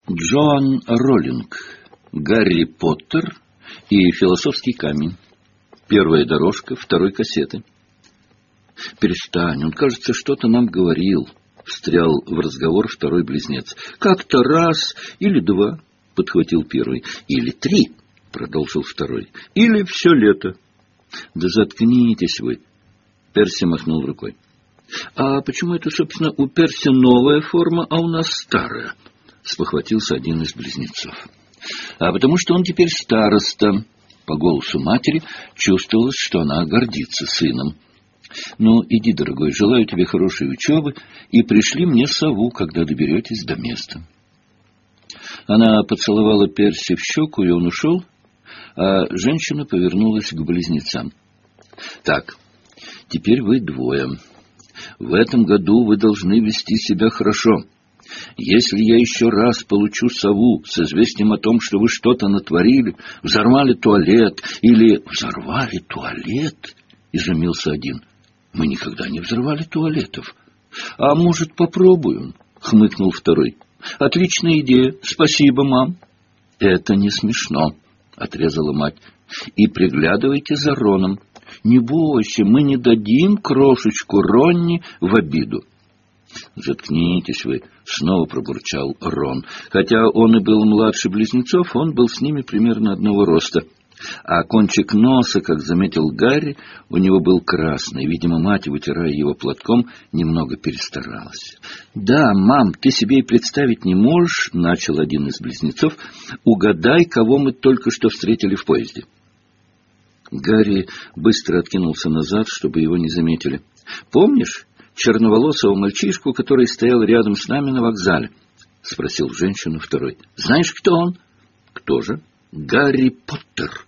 Джоан Роллинг. Гарри Поттер и философский камень. Первая дорожка второй кассеты. «Перестань, он, кажется, что-то нам говорил», — встрял в разговор второй близнец. «Как-то раз или два», — подхватил первый. «Или три», — продолжил второй. «Или все лето». «Да заткнитесь вы», — Перси махнул рукой. «А почему это, собственно, у Перси новая форма, а у нас старая?» — спохватился один из близнецов. «А потому что он теперь староста». По голосу матери чувствовалось, что она гордится сыном. «Ну, иди, дорогой, желаю тебе хорошей учебы, и пришли мне сову, когда доберетесь до места». Она поцеловала Перси в щеку, и он ушел, а женщина повернулась к близнецам. «Так, теперь вы двое. В этом году вы должны вести себя хорошо. Если я еще раз получу сову с известием о том, что вы что-то натворили, взорвали туалет или...» «Взорвали туалет?» — изумился один. «Мы никогда не взрывали туалетов». «А может, попробуем?» — хмыкнул второй. «Отличная идея. Спасибо, мам». «Это не смешно», — отрезала мать. «И приглядывайте за Роном. Не бойся, мы не дадим крошечку Ронни в обиду». «Заткнитесь вы», — снова пробурчал Рон. Хотя он и был младше близнецов, он был с ними примерно одного роста. А кончик носа, как заметил Гарри, у него был красный. Видимо, мать, вытирая его платком, немного перестаралась. «Да, мам, ты себе и представить не можешь», — начал один из близнецов. «Угадай, кого мы только что встретили в поезде». Гарри быстро откинулся назад, чтобы его не заметили. «Помнишь черноволосого мальчишку, который стоял рядом с нами на вокзале?» — спросил женщину второй. «Знаешь, кто он?» «Кто же?» «Гарри Поттер».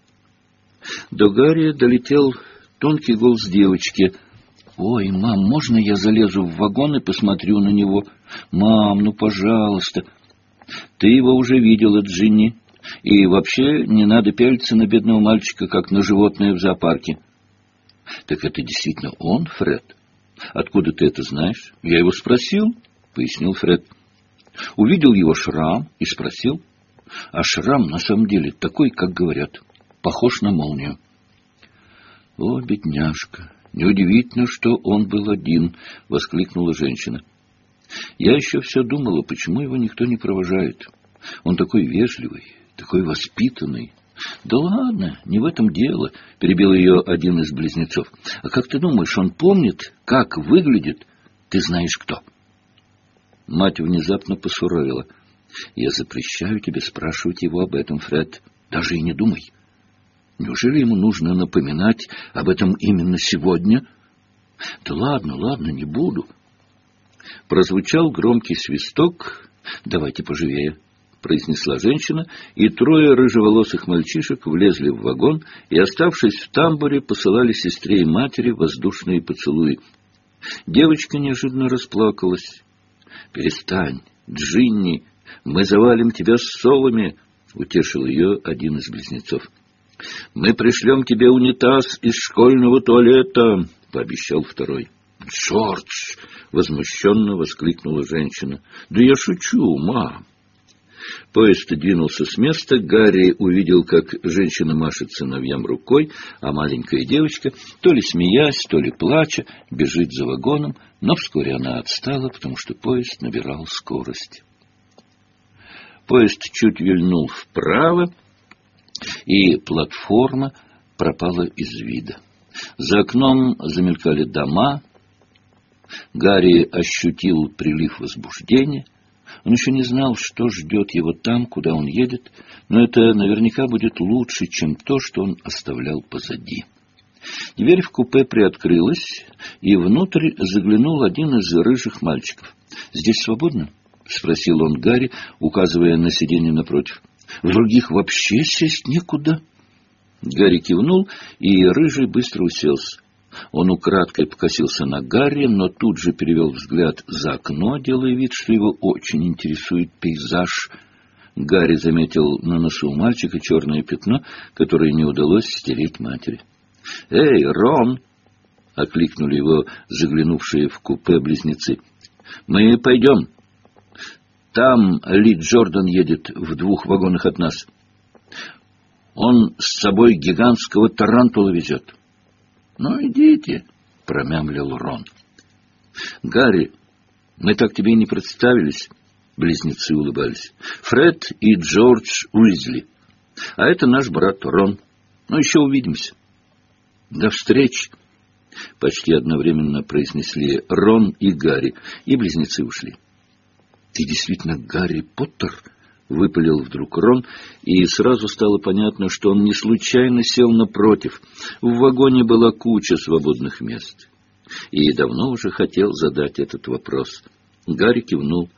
До Гарри долетел тонкий голос девочки. «Ой, мам, можно я залезу в вагон и посмотрю на него?» «Мам, ну, пожалуйста». «Ты его уже видела, Джинни. И вообще не надо пялиться на бедного мальчика, как на животное в зоопарке». «Так это действительно он, Фред? Откуда ты это знаешь?» «Я его спросил», — пояснил Фред. «Увидел его шрам и спросил. А шрам на самом деле такой, как говорят, похож на молнию». «О, бедняжка! Неудивительно, что он был один», — воскликнула женщина. «Я еще все думала, почему его никто не провожает. Он такой вежливый, такой воспитанный». «Да ладно, не в этом дело», — перебил ее один из близнецов. «А как ты думаешь, он помнит, как выглядит? Ты знаешь кто?» Мать внезапно посуровила. «Я запрещаю тебе спрашивать его об этом, Фред. Даже и не думай. Неужели ему нужно напоминать об этом именно сегодня?» «Да ладно, ладно, не буду». Прозвучал громкий свисток. «Давайте поживее», — произнесла женщина, и трое рыжеволосых мальчишек влезли в вагон и, оставшись в тамбуре, посылали сестре и матери воздушные поцелуи. Девочка неожиданно расплакалась. «Перестань, Джинни, мы завалим тебя совами», — утешил ее один из близнецов. «Мы пришлем тебе унитаз из школьного туалета», — пообещал второй. «Джордж!» — возмущенно воскликнула женщина. «Да я шучу, мам». Поезд двинулся с места. Гарри увидел, как женщина машет сыновьям рукой, а маленькая девочка, то ли смеясь, то ли плача, бежит за вагоном, но вскоре она отстала, потому что поезд набирал скорость. Поезд чуть вильнул вправо, и платформа пропала из вида. За окном замелькали дома. Гарри ощутил прилив возбуждения. Он еще не знал, что ждет его там, куда он едет, но это наверняка будет лучше, чем то, что он оставлял позади. Дверь в купе приоткрылась, и внутрь заглянул один из рыжих мальчиков. «Здесь свободно?» — спросил он Гарри, указывая на сиденье напротив. «В других вообще сесть некуда». Гарри кивнул, и рыжий быстро уселся. Он украдкой покосился на Гарри, но тут же перевел взгляд за окно, делая вид, что его очень интересует пейзаж. Гарри заметил на носу у мальчика черное пятно, которое не удалось стереть матери. «Эй, Рон!» — окликнули его заглянувшие в купе близнецы. «Мы пойдем». Там Ли Джордан едет в 2 вагонах от нас. Он с собой гигантского тарантула везет. — Ну, идите, — промямлил Рон. — Гарри, мы так тебе и не представились, — близнецы улыбались. — Фред и Джордж Уизли. А это наш брат Рон. Ну, еще увидимся. — До встречи, — почти одновременно произнесли Рон и Гарри, и близнецы ушли. — Ты действительно Гарри Поттер? — выпалил вдруг Рон, и сразу стало понятно, что он не случайно сел напротив. В вагоне была куча свободных мест. И давно уже хотел задать этот вопрос. Гарри кивнул.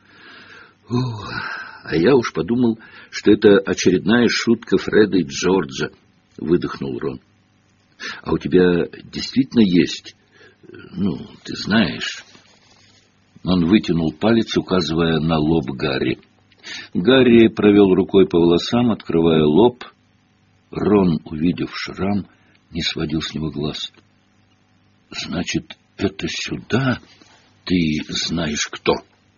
— А я уж подумал, что это очередная шутка Фреда и Джорджа, — выдохнул Рон. — А у тебя действительно есть, ты знаешь... Он вытянул палец, указывая на лоб Гарри. Гарри провел рукой по волосам, открывая лоб. Рон, увидев шрам, не сводил с него глаз. — Значит, это сюда ты знаешь кто?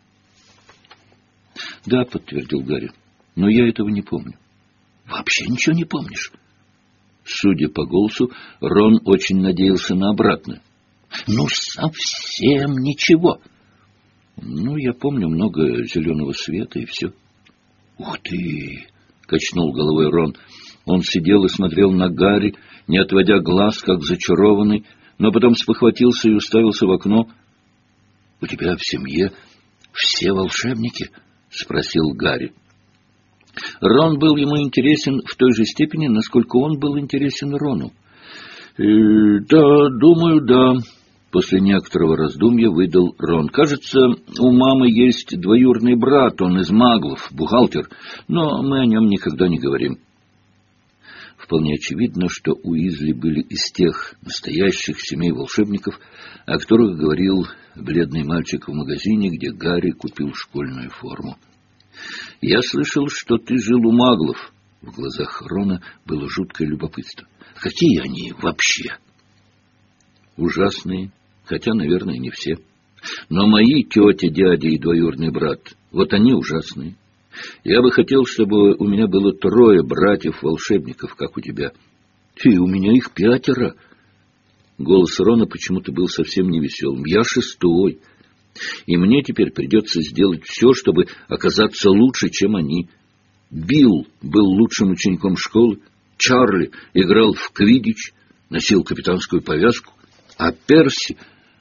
— Да, — подтвердил Гарри, — но я этого не помню. — Вообще ничего не помнишь? Судя по голосу, Рон очень надеялся на обратное. — Ну, совсем ничего. Я помню много зеленого света, и все. — Ух ты! — качнул головой Рон. Он сидел и смотрел на Гарри, не отводя глаз, как зачарованный, но потом спохватился и уставился в окно. — У тебя в семье все волшебники? — спросил Гарри. Рон был ему интересен в той же степени, насколько он был интересен Рону. — Да, думаю, да. После некоторого раздумья выдал Рон. Кажется, у мамы есть двоюродный брат, он из маглов, бухгалтер, но мы о нем никогда не говорим. Вполне очевидно, что Уизли были из тех настоящих семей волшебников, о которых говорил бледный мальчик в магазине, где Гарри купил школьную форму. — Я слышал, что ты жил у маглов. В глазах Рона было жуткое любопытство. — Какие они вообще? — Ужасные. Хотя, наверное, не все. Но мои тетя, дядя и двоюродный брат, вот они ужасные. Я бы хотел, чтобы у меня было 3 братьев-волшебников, как у тебя. И у меня их 5. Голос Рона почему-то был совсем невеселым. Я 6-й. И мне теперь придется сделать все, чтобы оказаться лучше, чем они. Билл был лучшим учеником школы. Чарли играл в квиддич, носил капитанскую повязку. А Перси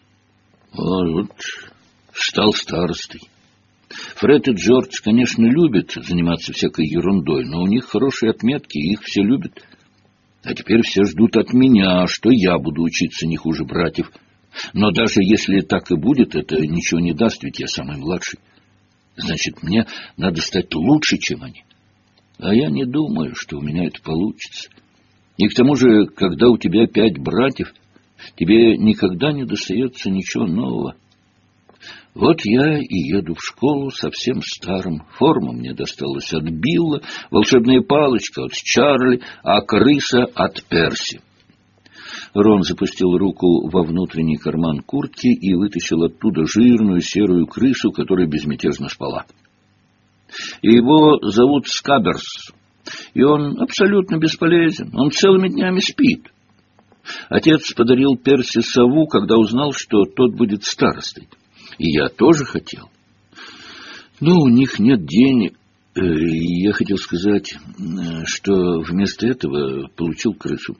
стал старостой. Фред и Джордж, конечно, любят заниматься всякой ерундой, но у них хорошие отметки, и их все любят. А теперь все ждут от меня, что я буду учиться не хуже братьев. Но даже если так и будет, это ничего не даст, ведь я самый младший. Значит, мне надо стать лучше, чем они. А я не думаю, что у меня это получится. И к тому же, когда у тебя 5 братьев, тебе никогда не достается ничего нового. Вот я и еду в школу совсем старым. Форма мне досталась от Билла, волшебная палочка от Чарли, а крыса от Перси. Рон запустил руку во внутренний карман куртки и вытащил оттуда жирную серую крысу, которая безмятежно спала. Его зовут Скаберс, и он абсолютно бесполезен. Он целыми днями спит. Отец подарил Перси сову, когда узнал, что тот будет старостой. И я тоже хотел. Но у них нет денег. И я хотел сказать, что вместо этого получил крысу.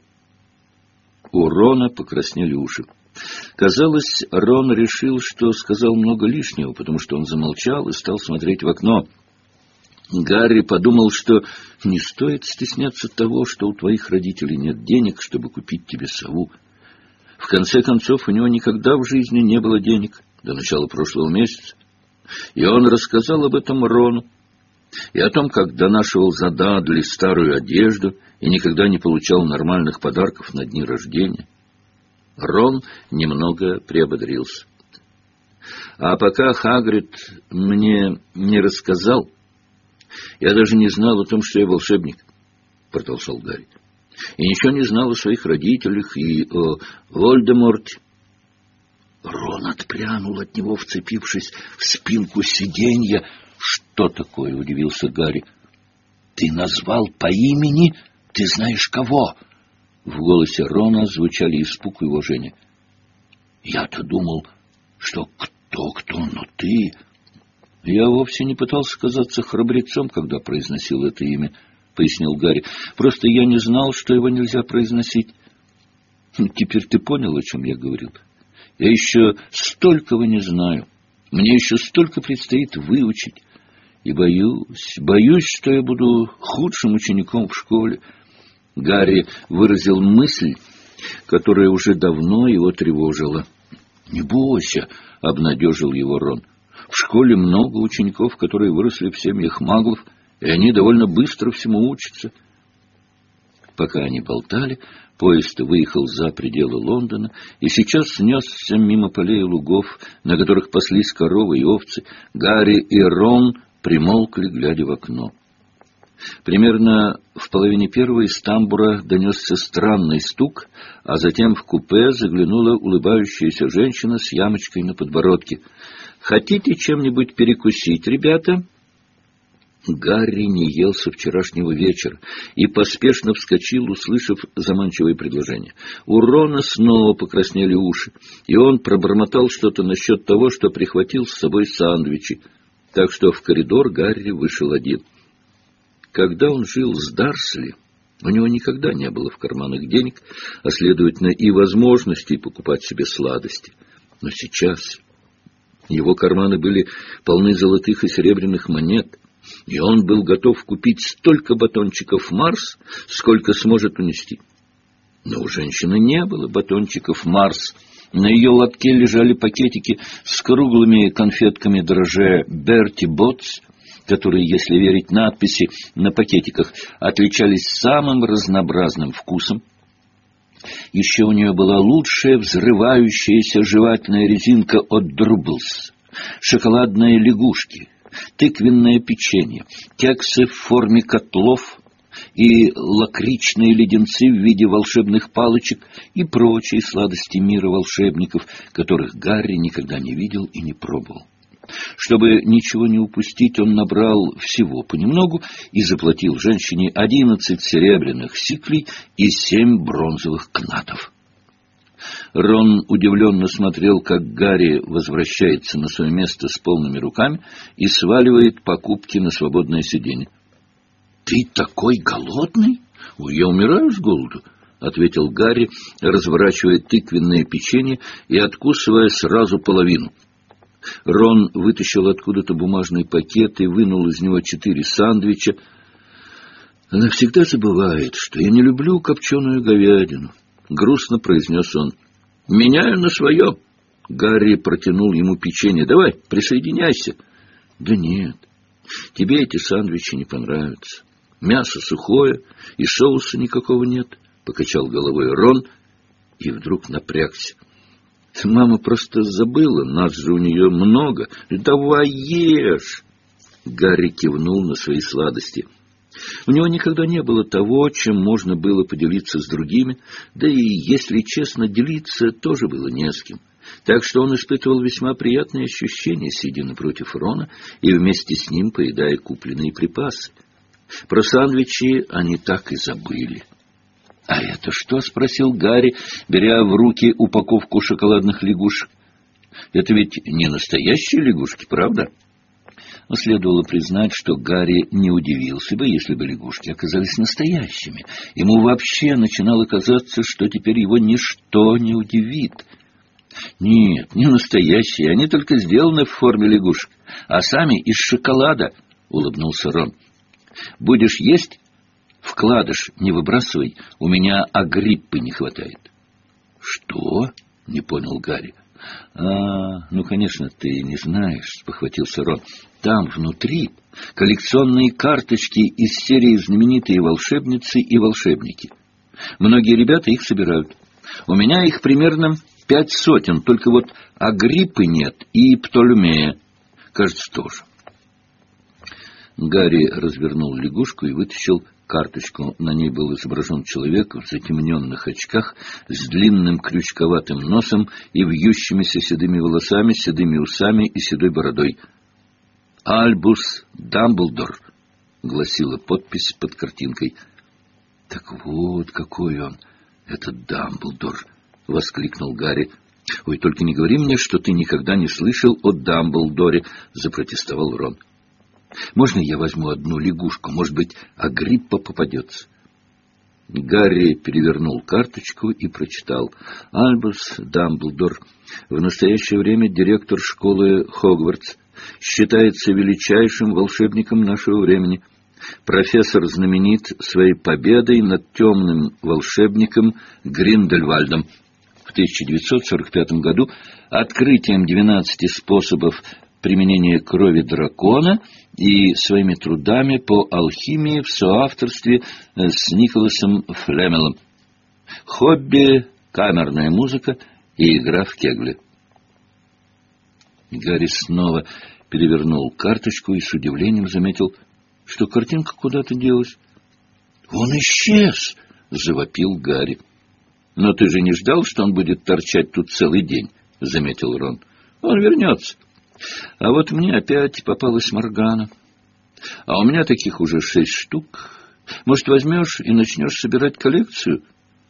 У Рона покраснели уши. Казалось, Рон решил, что сказал много лишнего, потому что он замолчал и стал смотреть в окно. Гарри подумал, что не стоит стесняться того, что у твоих родителей нет денег, чтобы купить тебе сову. В конце концов, у него никогда в жизни не было денег до начала прошлого месяца. И он рассказал об этом Рону, и о том, как донашивал за Дадли старую одежду и никогда не получал нормальных подарков на дни рождения. Рон немного приободрился. А пока Хагрид мне не рассказал, я даже не знал о том, что я волшебник, — продолжал Гарри. И ничего не знал о своих родителях и о Волдеморте. Рон отпрянул от него, вцепившись в спинку сиденья. «Что такое?» — удивился Гарри. «Ты назвал по имени? Ты знаешь кого?» В голосе Рона звучали испуг и уважение. «Я-то думал, что кто, но ты...» «Я вовсе не пытался казаться храбрецом, когда произносил это имя», — пояснил Гарри. «Просто я не знал, что его нельзя произносить». «Теперь ты понял, о чем я говорил? Я еще столького не знаю. Мне еще столько предстоит выучить. И боюсь, что я буду худшим учеником в школе». Гарри выразил мысль, которая уже давно его тревожила. «Не бойся», — обнадежил его Рон. «В школе много учеников, которые выросли в семьях маглов, и они довольно быстро всему учатся». Пока они болтали, поезд выехал за пределы Лондона и сейчас снесся мимо полей и лугов, на которых паслись коровы и овцы. Гарри и Рон примолкли, глядя в окно. Примерно в половине первой из тамбура донесся странный стук, а затем в купе заглянула улыбающаяся женщина с ямочкой на подбородке. «Хотите чем-нибудь перекусить, ребята?» Гарри не ел со вчерашнего вечера и поспешно вскочил, услышав заманчивое предложение. У Рона снова покраснели уши, и он пробормотал что-то насчет того, что прихватил с собой сэндвичи. Так что в коридор Гарри вышел один. Когда он жил с Дарсли, у него никогда не было в карманах денег, а, следовательно, и возможностей покупать себе сладости. Но сейчас его карманы были полны золотых и серебряных монет, и он был готов купить столько батончиков «Марс», сколько сможет унести. Но у женщины не было батончиков «Марс». На ее лотке лежали пакетики с круглыми конфетками дрожжа «Берти Ботс», которые, если верить надписи на пакетиках, отличались самым разнообразным вкусом. Еще у нее была лучшая взрывающаяся жевательная резинка от Друблс, шоколадные лягушки, тыквенное печенье, кексы в форме котлов и лакричные леденцы в виде волшебных палочек и прочие сладости мира волшебников, которых Гарри никогда не видел и не пробовал. Чтобы ничего не упустить, он набрал всего понемногу и заплатил женщине 11 серебряных сиклей и 7 бронзовых кнатов. Рон удивленно смотрел, как Гарри возвращается на свое место с полными руками и сваливает покупки на свободное сиденье. «Ты такой голодный? Ой, я умираю с голоду», — ответил Гарри, разворачивая тыквенное печенье и откусывая сразу половину. Рон вытащил откуда-то бумажный пакет и вынул из него 4 сэндвича. «Она всегда забывает, что я не люблю копченую говядину», — грустно произнес он. «Меняю на свое». Гарри протянул ему печенье. «Давай, присоединяйся». «Да нет, тебе эти сэндвичи не понравятся. Мясо сухое, и соуса никакого нет», — покачал головой Рон и вдруг напрягся. «Мама просто забыла, нас же у нее много. Давай ешь!» Гарри кивнул на свои сладости. У него никогда не было того, чем можно было поделиться с другими, да и, если честно, делиться тоже было не с кем. Так что он испытывал весьма приятные ощущения, сидя напротив Рона и вместе с ним поедая купленные припасы. Про сэндвичи они так и забыли. «А это что?» — спросил Гарри, беря в руки упаковку шоколадных лягушек. «Это ведь не настоящие лягушки, правда?» Но следовало признать, что Гарри не удивился бы, если бы лягушки оказались настоящими. Ему вообще начинало казаться, что теперь его ничто не удивит. «Нет, не настоящие, они только сделаны в форме лягушек, а сами из шоколада», — улыбнулся Рон. «Будешь есть? Вкладыш не выбрасывай, у меня агриппы не хватает». «Что?» — не понял Гарри. Ну, конечно, ты не знаешь», — спохватился Рон. «Там внутри коллекционные карточки из серии «Знаменитые волшебницы и волшебники». Многие ребята их собирают. У меня их примерно 500, только вот Агриппы нет и Птолемея, кажется, тоже». Гарри развернул лягушку и вытащил карточку. На ней был изображен человек в затемненных очках с длинным крючковатым носом и вьющимися седыми волосами, седыми усами и седой бородой. «Альбус Дамблдор», — гласила подпись под картинкой. «Так вот какой он, этот Дамблдор!» — воскликнул Гарри. «Ой, только не говори мне, что ты никогда не слышал о Дамблдоре», — запротестовал Рон. «Можно я возьму одну лягушку? Может быть, Агриппа попадется?» Гарри перевернул карточку и прочитал: «Альбус Дамблдор, в настоящее время директор школы Хогвартс, считается величайшим волшебником нашего времени. Профессор знаменит своей победой над темным волшебником Гриндельвальдом в 1945 году, открытием 12 способов применения крови дракона и своими трудами по алхимии в соавторстве с Николасом Флемелом. Хобби — камерная музыка и игра в кегли». Гарри снова перевернул карточку и с удивлением заметил, что картинка куда-то делась. «Он исчез!» — завопил Гарри. «Но ты же не ждал, что он будет торчать тут целый день?» — заметил Рон. «Он вернется. А вот мне опять попалась Моргана. А у меня таких уже 6 штук. Может, возьмешь и начнешь собирать коллекцию?»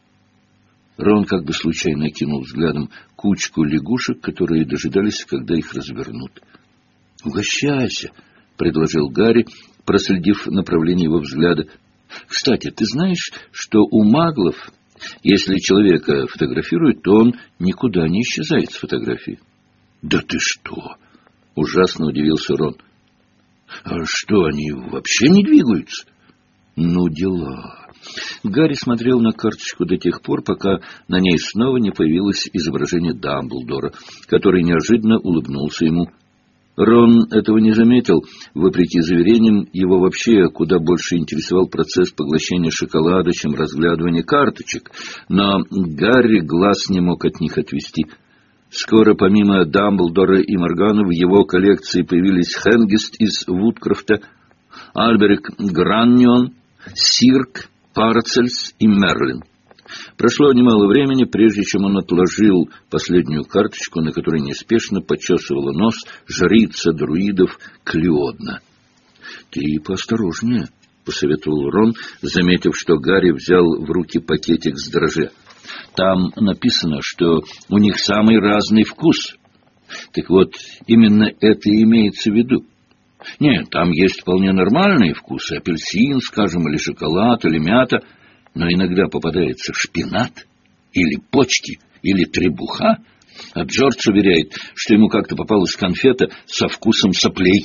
Рон как бы случайно окинул взглядом кучку лягушек, которые дожидались, когда их развернут. «Угощайся», — предложил Гарри, проследив направление его взгляда. «Кстати, ты знаешь, что у маглов, если человека фотографируют, то он никуда не исчезает с фотографии?» «Да ты что!» — ужасно удивился Рон. «А что, они вообще не двигаются?» «Ну, дела». Гарри смотрел на карточку до тех пор, пока на ней снова не появилось изображение Дамблдора, который неожиданно улыбнулся ему. Рон этого не заметил. Вопреки заверениям, его вообще куда больше интересовал процесс поглощения шоколада, чем разглядывание карточек. Но Гарри глаз не мог от них отвести. Скоро, помимо Дамблдора и Морганы, в его коллекции появились Хенгист из Вудкрофта, Альберик Граннион, Сирк, Парацельс и Мерлин. Прошло немало времени, прежде чем он отложил последнюю карточку, на которой неспешно почесывала нос жрица друидов Клеодна. «Ты поосторожнее», — посоветовал Рон, заметив, что Гарри взял в руки пакетик с дрожжи. «Там написано, что у них самый разный вкус. Так вот, именно это и имеется в виду. Нет, там есть вполне нормальные вкусы, апельсин, скажем, или шоколад, или мята, но иногда попадается шпинат, или почки, или требуха, а Джордж уверяет, что ему как-то попалась конфета со вкусом соплей».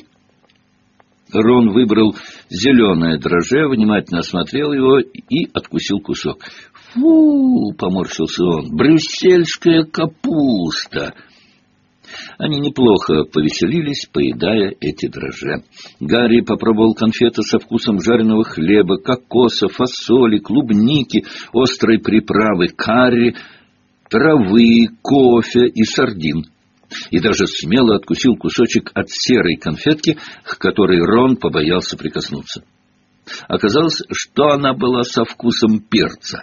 Рон выбрал зеленое дрожжи, внимательно осмотрел его и откусил кусок. «Фу!» — поморщился он. «Брюссельская капуста!» Они неплохо повеселились, поедая эти дрожжи. Гарри попробовал конфеты со вкусом жареного хлеба, кокоса, фасоли, клубники, острой приправы, карри, травы, кофе и сардин. И даже смело откусил кусочек от серой конфетки, к которой Рон побоялся прикоснуться. Оказалось, что она была со вкусом перца.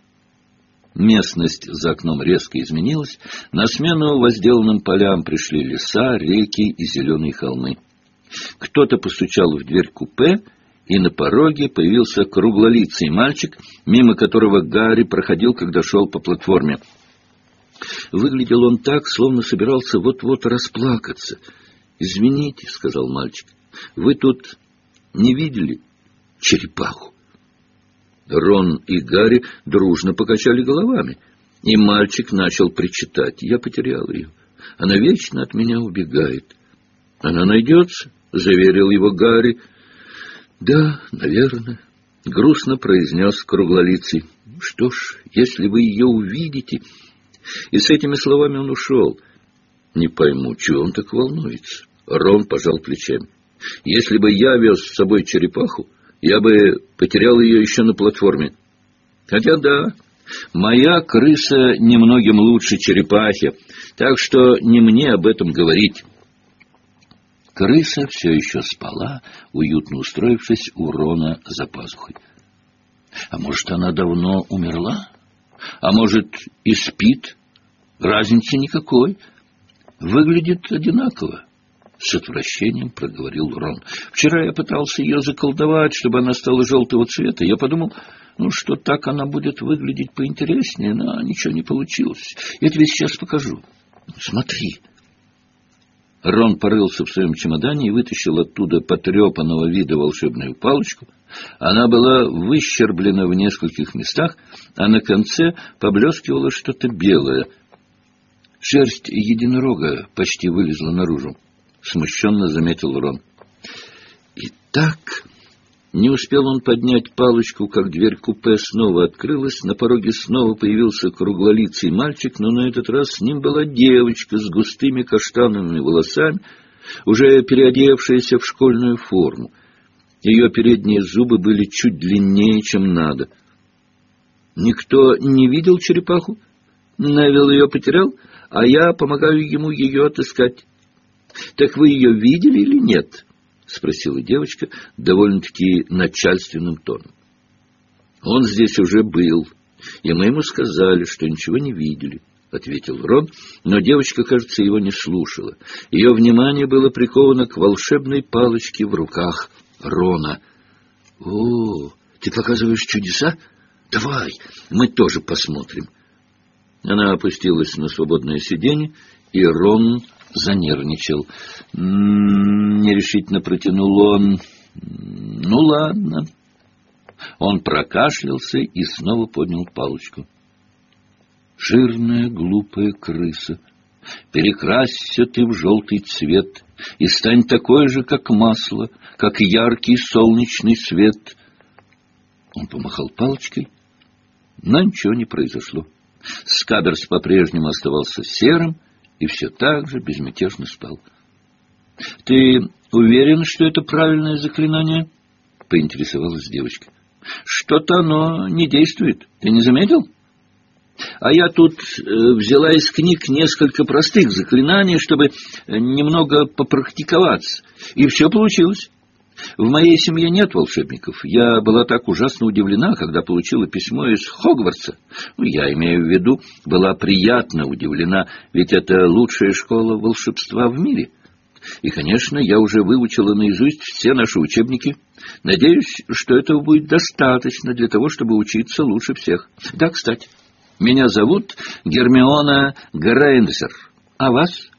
Местность за окном резко изменилась. На смену возделанным полям пришли леса, реки и зеленые холмы. Кто-то постучал в дверь купе, и на пороге появился круглолицый мальчик, мимо которого Гарри проходил, когда шел по платформе. Выглядел он так, словно собирался вот-вот расплакаться. «Извините», — сказал мальчик, — «вы тут не видели черепаху?» Рон и Гарри дружно покачали головами, и мальчик начал причитать. «Я потерял ее. Она вечно от меня убегает». «Она найдется», — заверил его Гарри. «Да, наверное», — грустно произнес круглолицый. «Что ж, если вы ее увидите...» И с этими словами он ушел. «Не пойму, чего он так волнуется?» Рон пожал плечами. «Если бы я вез с собой черепаху, я бы потерял ее еще на платформе. Хотя да, моя крыса немногим лучше черепахи, так что не мне об этом говорить». Крыса все еще спала, уютно устроившись у Рона за пазухой. «А может, она давно умерла? А может, и спит? Разницы никакой. Выглядит одинаково. — с отвращением проговорил Рон. «Вчера я пытался ее заколдовать, чтобы она стала желтого цвета. Я подумал, что так она будет выглядеть поинтереснее, но ничего не получилось. Я тебе сейчас покажу. Смотри». Рон порылся в своем чемодане и вытащил оттуда потрепанного вида волшебную палочку. Она была выщерблена в нескольких местах, а на конце поблескивало что-то белое. Шерсть единорога почти вылезла наружу. Смущенно заметил Рон. «Итак...» Не успел он поднять палочку, как дверь купе снова открылась, на пороге снова появился круглолицый мальчик, но на этот раз с ним была девочка с густыми каштановыми волосами, уже переодевшаяся в школьную форму. Ее передние зубы были чуть длиннее, чем надо. «Никто не видел черепаху? Невилл ее потерял, а я помогаю ему ее отыскать. Так вы ее видели или нет?» — спросила девочка довольно-таки начальственным тоном. «Он здесь уже был, и мы ему сказали, что ничего не видели», — ответил Рон, но девочка, кажется, его не слушала. Ее внимание было приковано к волшебной палочке в руках Рона. «О, ты показываешь чудеса? Давай, мы тоже посмотрим». Она опустилась на свободное сиденье, и Рон занервничал. Нерешительно протянул он. «Ну, ладно». Он прокашлялся и снова поднял палочку. «Жирная, глупая крыса, перекрасься ты в желтый цвет и стань такой же, как масло, как яркий солнечный свет». Он помахал палочкой, но ничего не произошло. Скаберс по-прежнему оставался серым и все так же безмятежно спал. — Ты уверен, что это правильное заклинание? — поинтересовалась девочка. — Что-то оно не действует. Ты не заметил? А я тут взяла из книг несколько простых заклинаний, чтобы немного попрактиковаться. И все получилось. В моей семье нет волшебников. Я была так ужасно удивлена, когда получила письмо из Хогвартса. Я имею в виду, была приятно удивлена, ведь это лучшая школа волшебства в мире. И, конечно, я уже выучила наизусть все наши учебники. Надеюсь, что этого будет достаточно для того, чтобы учиться лучше всех. Да, кстати, меня зовут Гермиона Грейнджер. А вас?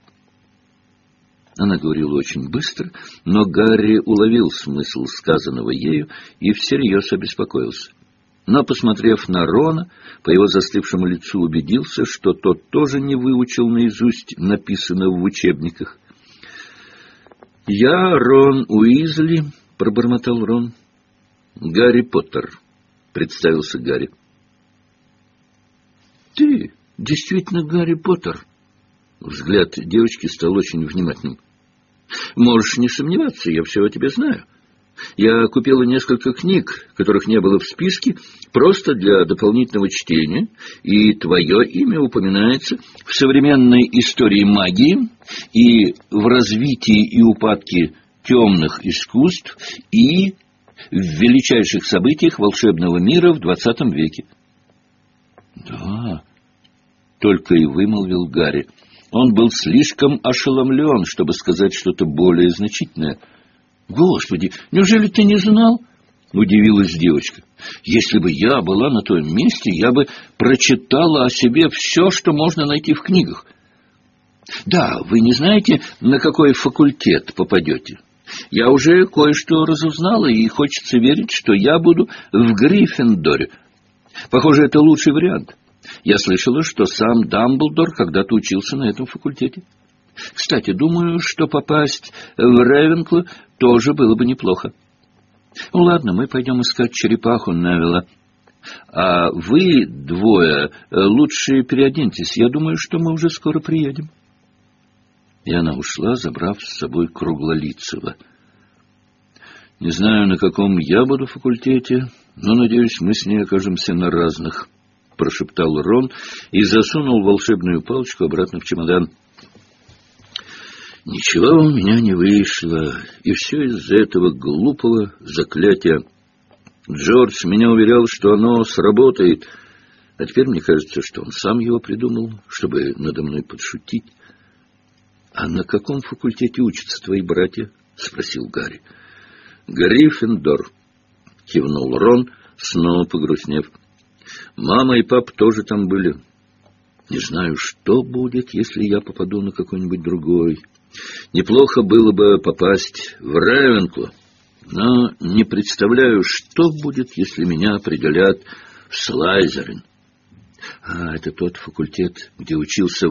Она говорила очень быстро, но Гарри уловил смысл сказанного ею и всерьез обеспокоился. Но, посмотрев на Рона, по его застывшему лицу убедился, что тот тоже не выучил наизусть написанного в учебниках. «Я Рон Уизли», — пробормотал Рон. «Гарри Поттер», — представился Гарри. «Ты действительно Гарри Поттер?» Взгляд девочки стал очень внимательным. «Можешь не сомневаться, я все о тебе знаю. Я купила несколько книг, которых не было в списке, просто для дополнительного чтения, и твое имя упоминается в современной истории магии и в развитии и упадке темных искусств и в величайших событиях волшебного мира в 20 веке». «Да», — только и вымолвил Гарри. Он был слишком ошеломлен, чтобы сказать что-то более значительное. «Господи, неужели ты не знал?» — удивилась девочка. «Если бы я была на том месте, я бы прочитала о себе все, что можно найти в книгах. Да, вы не знаете, на какой факультет попадете? Я уже кое-что разузнала, и хочется верить, что я буду в Гриффиндоре. Похоже, это лучший вариант. Я слышала, что сам Дамблдор когда-то учился на этом факультете. Кстати, думаю, что попасть в Рейвенкло тоже было бы неплохо. Ну, ладно, мы пойдем искать черепаху Невилла. А вы двое лучше переоденьтесь. Я думаю, что мы уже скоро приедем». И она ушла, забрав с собой Круглолицего. «Не знаю, на каком я буду факультете, но, надеюсь, мы с ней окажемся на разных», — прошептал Рон и засунул волшебную палочку обратно в чемодан. «Ничего у меня не вышло, и все из-за этого глупого заклятия. Джордж меня уверял, что оно сработает, а теперь мне кажется, что он сам его придумал, чтобы надо мной подшутить. «А на каком факультете учатся твои братья?» — спросил Гарри. «Гриффиндор», — кивнул Рон, снова погрустнев. «Мама и папа тоже там были. Не знаю, что будет, если я попаду на какой-нибудь другой. Неплохо было бы попасть в Рейвенкло, но не представляю, что будет, если меня определят в Слайзерин». «А, это тот факультет, где учился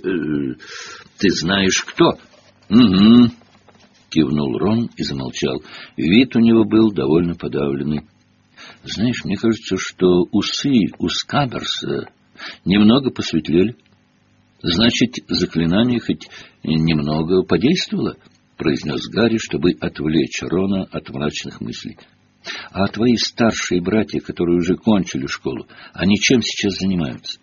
ты знаешь кто?» «Угу», — кивнул Рон и замолчал. Вид у него был довольно подавленный. «Знаешь, мне кажется, что усы у Скаберса немного посветлели. Значит, заклинание хоть немного подействовало», — произнес Гарри, чтобы отвлечь Рона от мрачных мыслей. «А твои старшие братья, которые уже кончили школу, они чем сейчас занимаются?»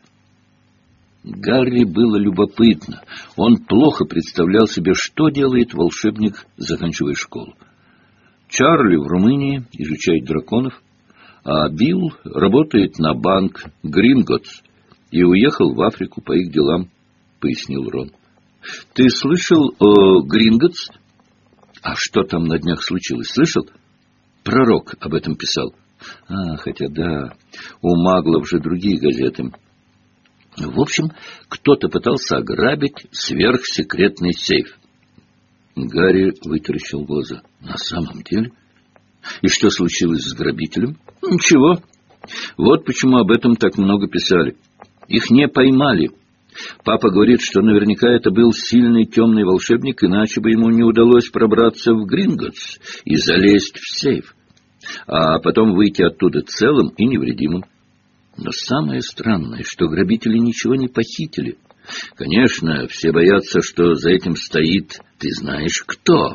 Гарри было любопытно. Он плохо представлял себе, что делает волшебник, заканчивая школу. Чарли в Румынии изучает драконов, а Билл работает на банк Гринготтс и уехал в Африку по их делам, — пояснил Рон. — Ты слышал о Гринготтс? — А что там на днях случилось, слышал? Пророк об этом писал. Хотя да, у маглов же другие газеты. В общем, кто-то пытался ограбить сверхсекретный сейф. Гарри вытаращил глаза. На самом деле? И что случилось с грабителем? Ничего. Вот почему об этом так много писали. Их не поймали. Папа говорит, что наверняка это был сильный темный волшебник, иначе бы ему не удалось пробраться в Гринготтс и залезть в сейф, а потом выйти оттуда целым и невредимым. Но самое странное, что грабители ничего не похитили. Конечно, все боятся, что за этим стоит ты знаешь кто.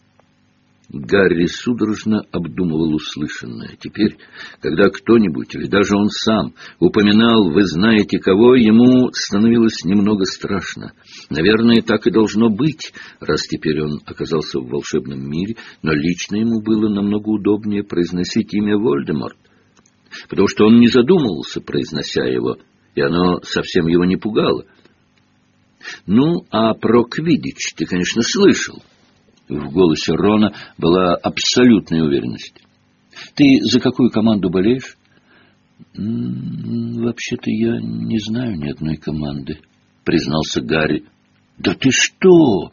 Гарри судорожно обдумывал услышанное. Теперь, когда кто-нибудь, или даже он сам, упоминал «вы знаете кого», ему становилось немного страшно. Наверное, так и должно быть, раз теперь он оказался в волшебном мире, но лично ему было намного удобнее произносить имя Вольдеморт, потому что он не задумывался, произнося его, и оно совсем его не пугало. «Ну, а про Квиддич ты, конечно, слышал». В голосе Рона была абсолютная уверенность. «Ты за какую команду болеешь?» «Вообще-то я не знаю ни одной команды», — признался Гарри. «Да ты что?»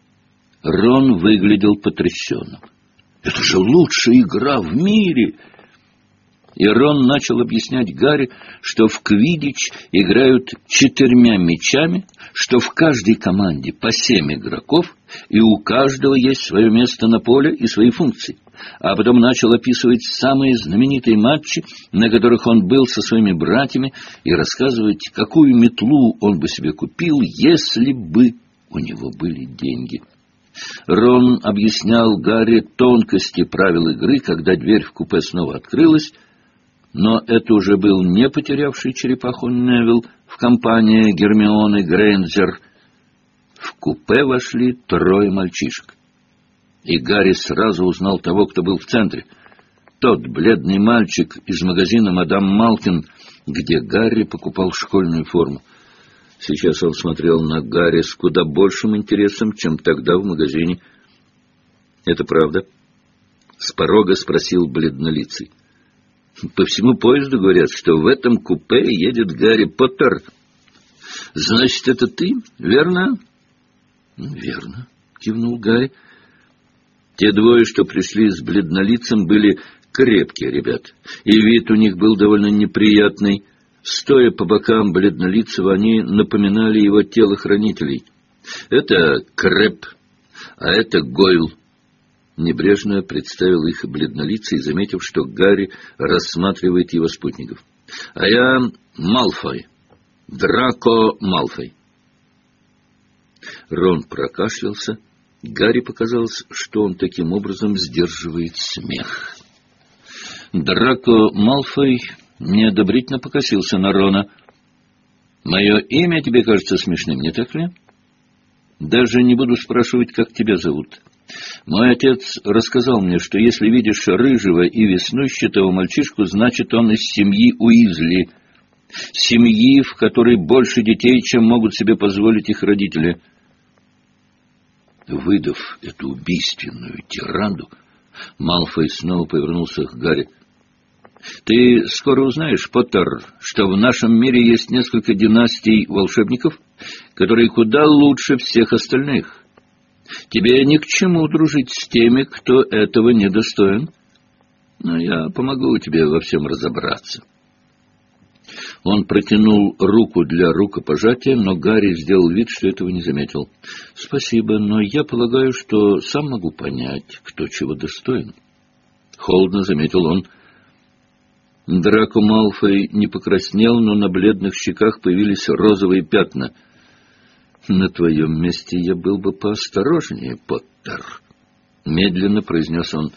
Рон выглядел потрясенным. «Это же лучшая игра в мире!» И Рон начал объяснять Гарри, что в квиддич играют 4 мячами, что в каждой команде по 7 игроков, и у каждого есть свое место на поле и свои функции. А потом начал описывать самые знаменитые матчи, на которых он был со своими братьями, и рассказывать, какую метлу он бы себе купил, если бы у него были деньги. Рон объяснял Гарри тонкости правил игры, когда дверь в купе снова открылась, но это уже был не потерявший черепаху Невилл в компании Гермионы Грейнджер. В купе вошли 3 мальчишек. И Гарри сразу узнал того, кто был в центре. Тот бледный мальчик из магазина «Мадам Малкин», где Гарри покупал школьную форму. Сейчас он смотрел на Гарри с куда большим интересом, чем тогда в магазине. «Это правда?» — с порога спросил бледнолицый. «По всему поезду говорят, что в этом купе едет Гарри Поттер. Значит, это ты, верно?» «Верно», — кивнул Гарри. Те 2, что пришли с бледнолицем, были крепкие ребята, и вид у них был довольно неприятный. Стоя по бокам бледнолицего, они напоминали его телохранителей. «Это Крэб, а это Гойл». Небрежно представил их бледнолицый, заметив, что Гарри рассматривает его спутников. «А я Малфой, Драко Малфой». Рон прокашлялся. Гарри показалось, что он таким образом сдерживает смех. Драко Малфой неодобрительно покосился на Рона. «Мое имя тебе кажется смешным, не так ли? Даже не буду спрашивать, как тебя зовут. Мой отец рассказал мне, что если видишь рыжего и веснущатого мальчишку, значит, он из семьи Уизли, семьи, в которой больше детей, чем могут себе позволить их родители». Выдав эту убийственную тираду, Малфой снова повернулся к Гарри. «Ты скоро узнаешь, Поттер, что в нашем мире есть несколько династий волшебников, которые куда лучше всех остальных. Тебе ни к чему дружить с теми, кто этого недостоин. Но я помогу тебе во всем разобраться». Он протянул руку для рукопожатия, но Гарри сделал вид, что этого не заметил. «Спасибо, но я полагаю, что сам могу понять, кто чего достоин». Холодно заметил он. Драко Малфой не покраснел, но на бледных щеках появились розовые пятна. «На твоем месте я был бы поосторожнее, Поттер», — медленно произнес он.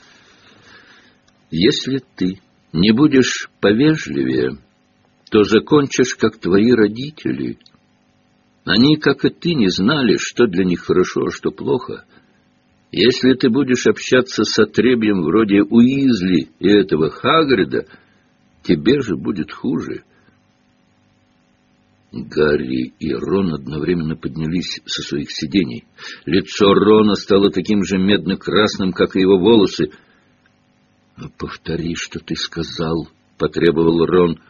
«Если ты не будешь повежливее, то закончишь, как твои родители. Они, как и ты, не знали, что для них хорошо, а что плохо. Если ты будешь общаться с отребьем вроде Уизли и этого Хагрида, тебе же будет хуже». Гарри и Рон одновременно поднялись со своих сидений. Лицо Рона стало таким же медно-красным, как и его волосы. «Повтори, что ты сказал», — потребовал Рон.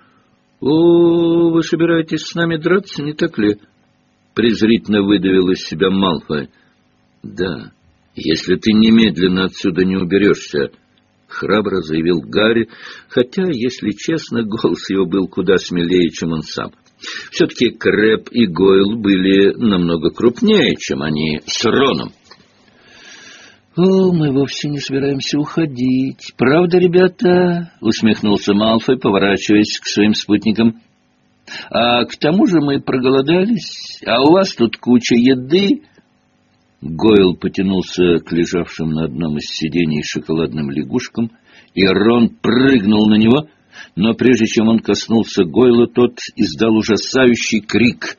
«О, вы собираетесь с нами драться, не так ли?» — презрительно выдавил из себя Малфой. «Да, если ты немедленно отсюда не уберешься», — храбро заявил Гарри, хотя, если честно, голос его был куда смелее, чем он сам. Все-таки Крэб и Гойл были намного крупнее, чем они с Роном. «О, мы вовсе не собираемся уходить. Правда, ребята?» — усмехнулся Малфой, поворачиваясь к своим спутникам. «А к тому же мы проголодались, а у вас тут куча еды». Гойл потянулся к лежавшим на одном из сидений шоколадным лягушкам, и Рон прыгнул на него, но прежде чем он коснулся Гойла, тот издал ужасающий крик.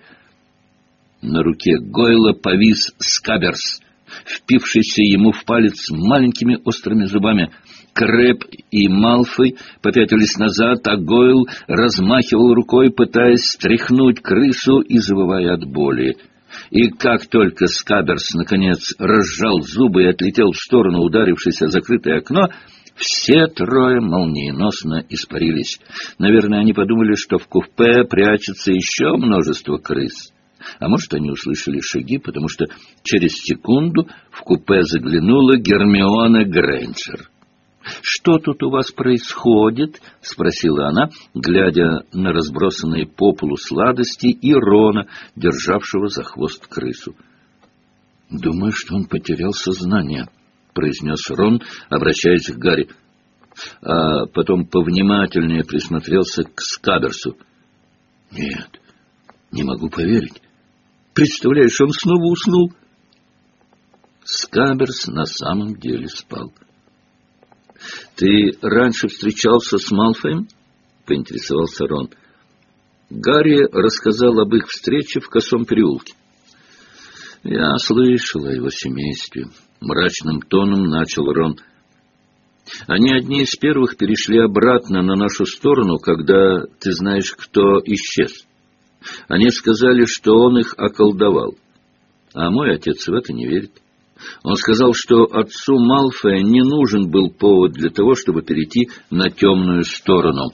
На руке Гойла повис Скаберс, впившийся ему в палец маленькими острыми зубами. Крэб и Малфой попятились назад, а Гойл размахивал рукой, пытаясь стряхнуть крысу и завывая от боли. И как только Скаберс, наконец, разжал зубы и отлетел в сторону, ударившись о закрытое окно, все трое молниеносно испарились. Наверное, они подумали, что в купе прячется еще множество крыс. А может, они услышали шаги, потому что через секунду в купе заглянула Гермиона Грейнджер. «Что тут у вас происходит?» — спросила она, глядя на разбросанные по полу сладости и Рона, державшего за хвост крысу. «Думаю, что он потерял сознание», — произнес Рон, обращаясь к Гарри. А потом повнимательнее присмотрелся к Скаберсу. «Нет, не могу поверить. Представляешь, он снова уснул». Скаберс на самом деле спал. «Ты раньше встречался с Малфоем?» — поинтересовался Рон. Гарри рассказал об их встрече в Косом переулке. «Я слышал о его семействе», — мрачным тоном начал Рон. «Они одни из первых перешли обратно на нашу сторону, когда, ты знаешь, кто исчез. Они сказали, что он их околдовал. А мой отец в это не верит. Он сказал, что отцу Малфоя не нужен был повод для того, чтобы перейти на темную сторону».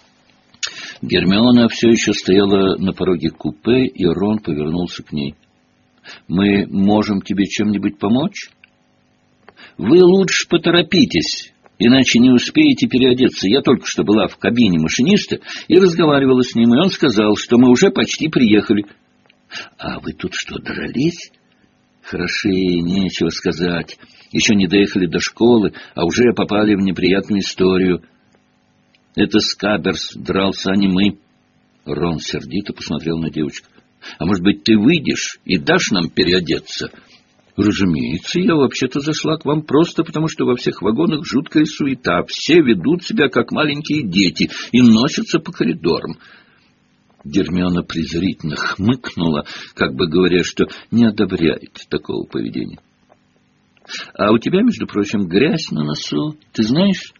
Гермиона все еще стояла на пороге купе, и Рон повернулся к ней. «Мы можем тебе чем-нибудь помочь?» «Вы лучше поторопитесь, иначе не успеете переодеться. Я только что была в кабине машиниста и разговаривала с ним, и он сказал, что мы уже почти приехали». «А вы тут что, дрались?» «Хороши, нечего сказать. Еще не доехали до школы, а уже попали в неприятную историю». «Это Скаберс дрался, а не мы». Рон сердито посмотрел на девочку. «А может быть, ты выйдешь и дашь нам переодеться?» «Разумеется, я вообще-то зашла к вам просто потому, что во всех вагонах жуткая суета. Все ведут себя, как маленькие дети, и носятся по коридорам». Гермиона презрительно хмыкнула, как бы говоря, что не одобряет такого поведения. «А у тебя, между прочим, грязь на носу, ты знаешь?»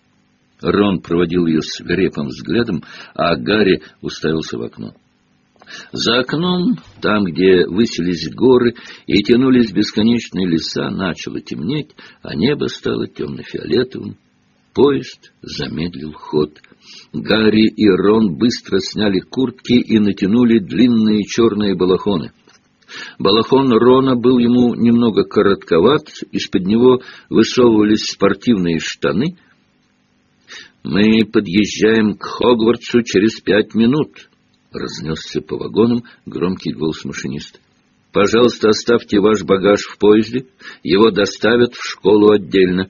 Рон проводил ее свирепым взглядом, а Гарри уставился в окно. За окном, там, где высились горы и тянулись бесконечные леса, начало темнеть, а небо стало темно-фиолетовым. Поезд замедлил ход. Гарри и Рон быстро сняли куртки и натянули длинные черные балахоны. Балахон Рона был ему немного коротковат, из-под него высовывались спортивные штаны. «Мы подъезжаем к Хогвартсу через 5 минут», — разнесся по вагонам громкий голос машиниста. «Пожалуйста, оставьте ваш багаж в поезде, его доставят в школу отдельно».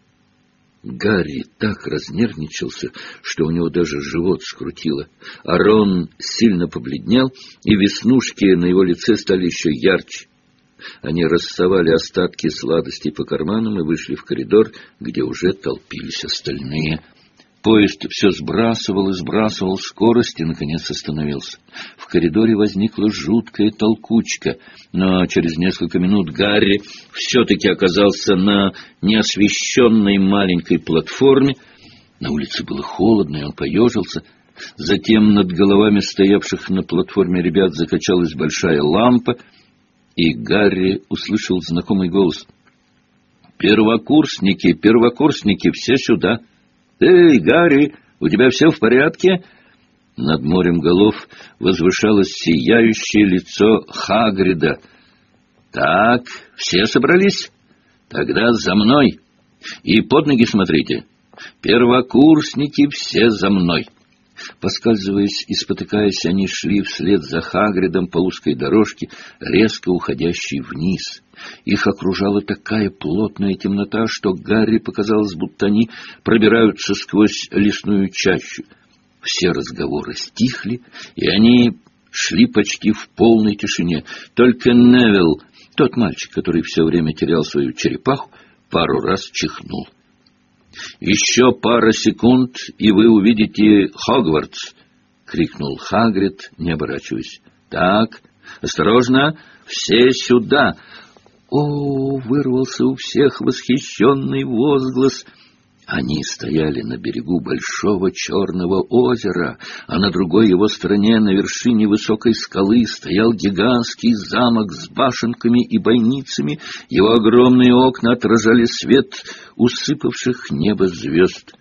Гарри так разнервничался, что у него даже живот скрутило, а Рон сильно побледнел, и веснушки на его лице стали еще ярче. Они рассовали остатки сладостей по карманам и вышли в коридор, где уже толпились остальные. Поезд все сбрасывал и сбрасывал скорость и, наконец, остановился. В коридоре возникла жуткая толкучка, но через несколько минут Гарри все-таки оказался на неосвещенной маленькой платформе. На улице было холодно, и он поежился. Затем над головами стоявших на платформе ребят закачалась большая лампа, и Гарри услышал знакомый голос. «Первокурсники, первокурсники, все сюда!» «Эй, Гарри, у тебя все в порядке?» Над морем голов возвышалось сияющее лицо Хагрида. «Так, все собрались? Тогда за мной. И под ноги смотрите. Первокурсники, все за мной». Поскальзываясь и спотыкаясь, они шли вслед за Хагридом по узкой дорожке, резко уходящей вниз. Их окружала такая плотная темнота, что Гарри показалось, будто они пробираются сквозь лесную чащу. Все разговоры стихли, и они шли почти в полной тишине. Только Невилл, тот мальчик, который все время терял свою черепаху, пару раз чихнул. «Еще пара секунд, и вы увидите Хогвартс!» — крикнул Хагрид, не оборачиваясь. «Так, осторожно, все сюда!» «О!» — вырвался у всех восхищенный возглас. Они стояли на берегу большого черного озера, а на другой его стороне, на вершине высокой скалы, стоял гигантский замок с башенками и бойницами. Его огромные окна отражали свет усыпавших небо звезд.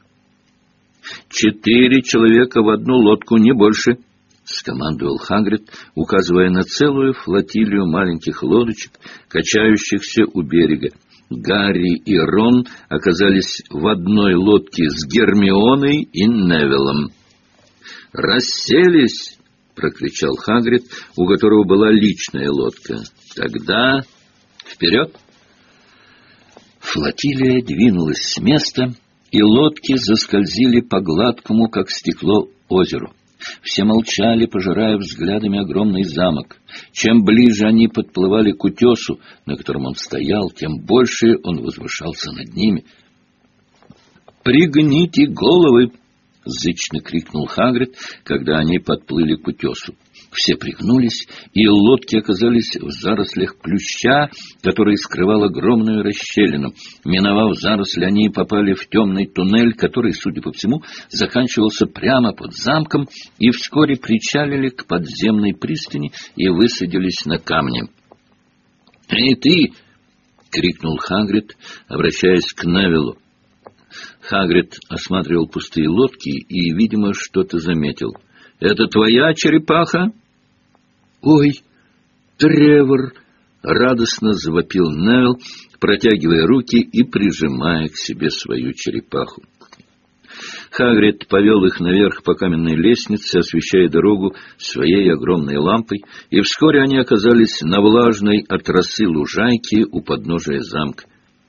4 человека в одну лодку, не больше, — скомандовал Хагрид, указывая на целую флотилию маленьких лодочек, качающихся у берега. Гарри и Рон оказались в одной лодке с Гермионой и Невиллом. «Расселись!» — прокричал Хагрид, у которого была личная лодка. «Тогда вперед!» Флотилия двинулась с места, и лодки заскользили по гладкому, как стекло, озеру. Все молчали, пожирая взглядами огромный замок. Чем ближе они подплывали к утесу, на котором он стоял, тем больше он возвышался над ними. «Пригните головы!» — зычно крикнул Хагрид, когда они подплыли к утесу. Все пригнулись, и лодки оказались в зарослях плюща, который скрывал огромную расщелину. Миновав заросли, они попали в темный туннель, который, судя по всему, заканчивался прямо под замком, и вскоре причалили к подземной пристани и высадились на камне. «Эй, ты!» — крикнул Хагрид, обращаясь к Невиллу. Хагрид осматривал пустые лодки и, видимо, что-то заметил. «Это твоя черепаха?» «Ой, Тревор!» — радостно завопил Невилл, протягивая руки и прижимая к себе свою черепаху. Хагрид повел их наверх по каменной лестнице, освещая дорогу своей огромной лампой, и вскоре они оказались на влажной от росы лужайке у подножия замка.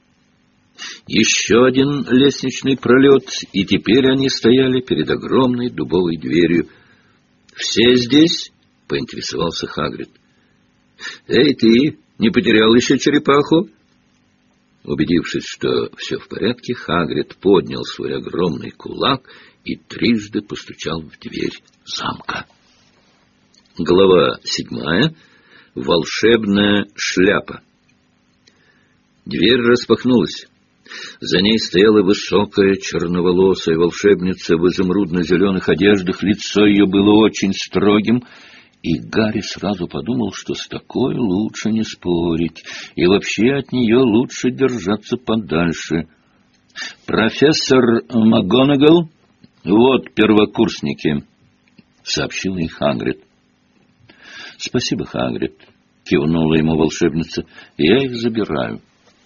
Еще один лестничный пролет, и теперь они стояли перед огромной дубовой дверью. «Все здесь?» — поинтересовался Хагрид. «Эй, ты, не потерял еще черепаху?» Убедившись, что все в порядке, Хагрид поднял свой огромный кулак и трижды постучал в дверь замка. Глава 7. Волшебная шляпа. Дверь распахнулась. За ней стояла высокая черноволосая волшебница в изумрудно-зеленых одеждах. Лицо ее было очень строгим, И Гарри сразу подумал, что с такой лучше не спорить, и вообще от нее лучше держаться подальше. «Профессор МакГонагал, вот первокурсники», — сообщил ей Хагрид. «Спасибо, Хагрид», — кивнула ему волшебница, — «я их забираю».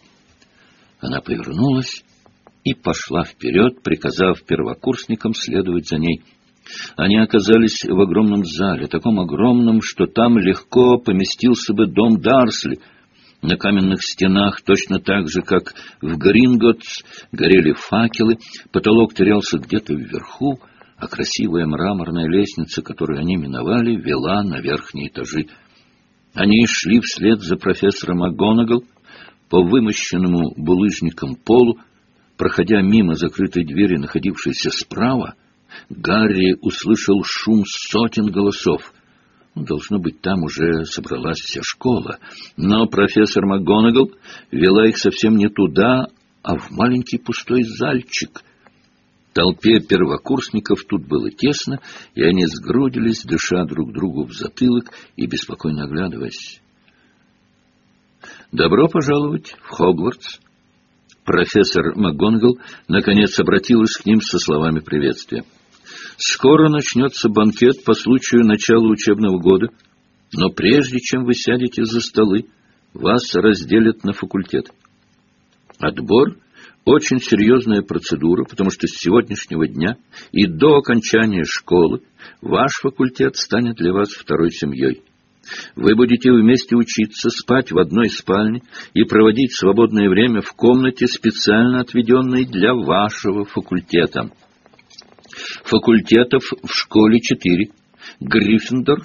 Она повернулась и пошла вперед, приказав первокурсникам следовать за ней. Они оказались в огромном зале, таком огромном, что там легко поместился бы дом Дарсли. На каменных стенах, точно так же, как в Гринготтс, горели факелы, потолок терялся где-то вверху, а красивая мраморная лестница, которую они миновали, вела на верхние этажи. Они шли вслед за профессором МакГонагал по вымощенному булыжником полу. Проходя мимо закрытой двери, находившейся справа, Гарри услышал шум сотен голосов. Должно быть, там уже собралась вся школа. Но профессор МакГонагал вела их совсем не туда, а в маленький пустой зальчик. Толпе первокурсников тут было тесно, и они сгрудились, дыша друг другу в затылок и беспокойно оглядываясь. «Добро пожаловать в Хогвартс!» Профессор МакГонагал наконец обратилась к ним со словами приветствия. «Скоро начнется банкет по случаю начала учебного года, но прежде чем вы сядете за столы, вас разделят на факультет. Отбор — очень серьезная процедура, потому что с сегодняшнего дня и до окончания школы ваш факультет станет для вас второй семьей. Вы будете вместе учиться, спать в одной спальне и проводить свободное время в комнате, специально отведенной для вашего факультета. Факультетов в школе 4. Гриффиндор,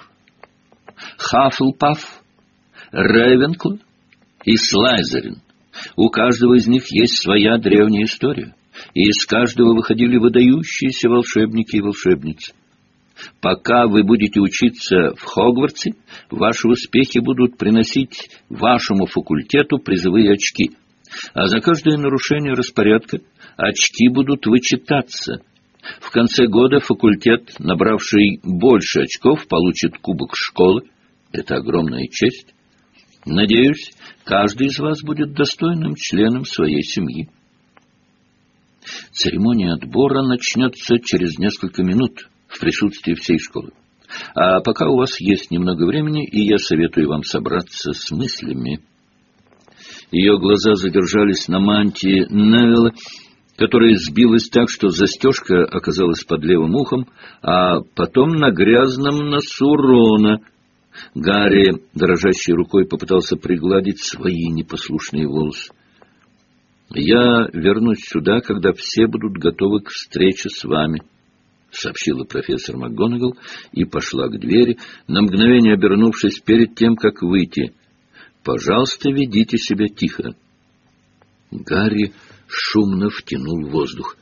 Хаффлпаф, Рейвенкло и Слайзерин. У каждого из них есть своя древняя история, и из каждого выходили выдающиеся волшебники и волшебницы. Пока вы будете учиться в Хогвартсе, ваши успехи будут приносить вашему факультету призовые очки, а за каждое нарушение распорядка очки будут вычитаться. В конце года факультет, набравший больше очков, получит кубок школы. Это огромная честь. Надеюсь, каждый из вас будет достойным членом своей семьи. Церемония отбора начнется через несколько минут в присутствии всей школы. А пока у вас есть немного времени, и я советую вам собраться с мыслями. Ее глаза задержались на мантии Невилла, которая сбилась так, что застежка оказалась под левым ухом, а потом на грязном носу Рона. Гарри, дрожащей рукой, попытался пригладить свои непослушные волосы. «Я вернусь сюда, когда все будут готовы к встрече с вами», — сообщила профессор МакГонагал и пошла к двери, на мгновение обернувшись перед тем, как выйти. «Пожалуйста, ведите себя тихо». Гарри шумно втянул воздух.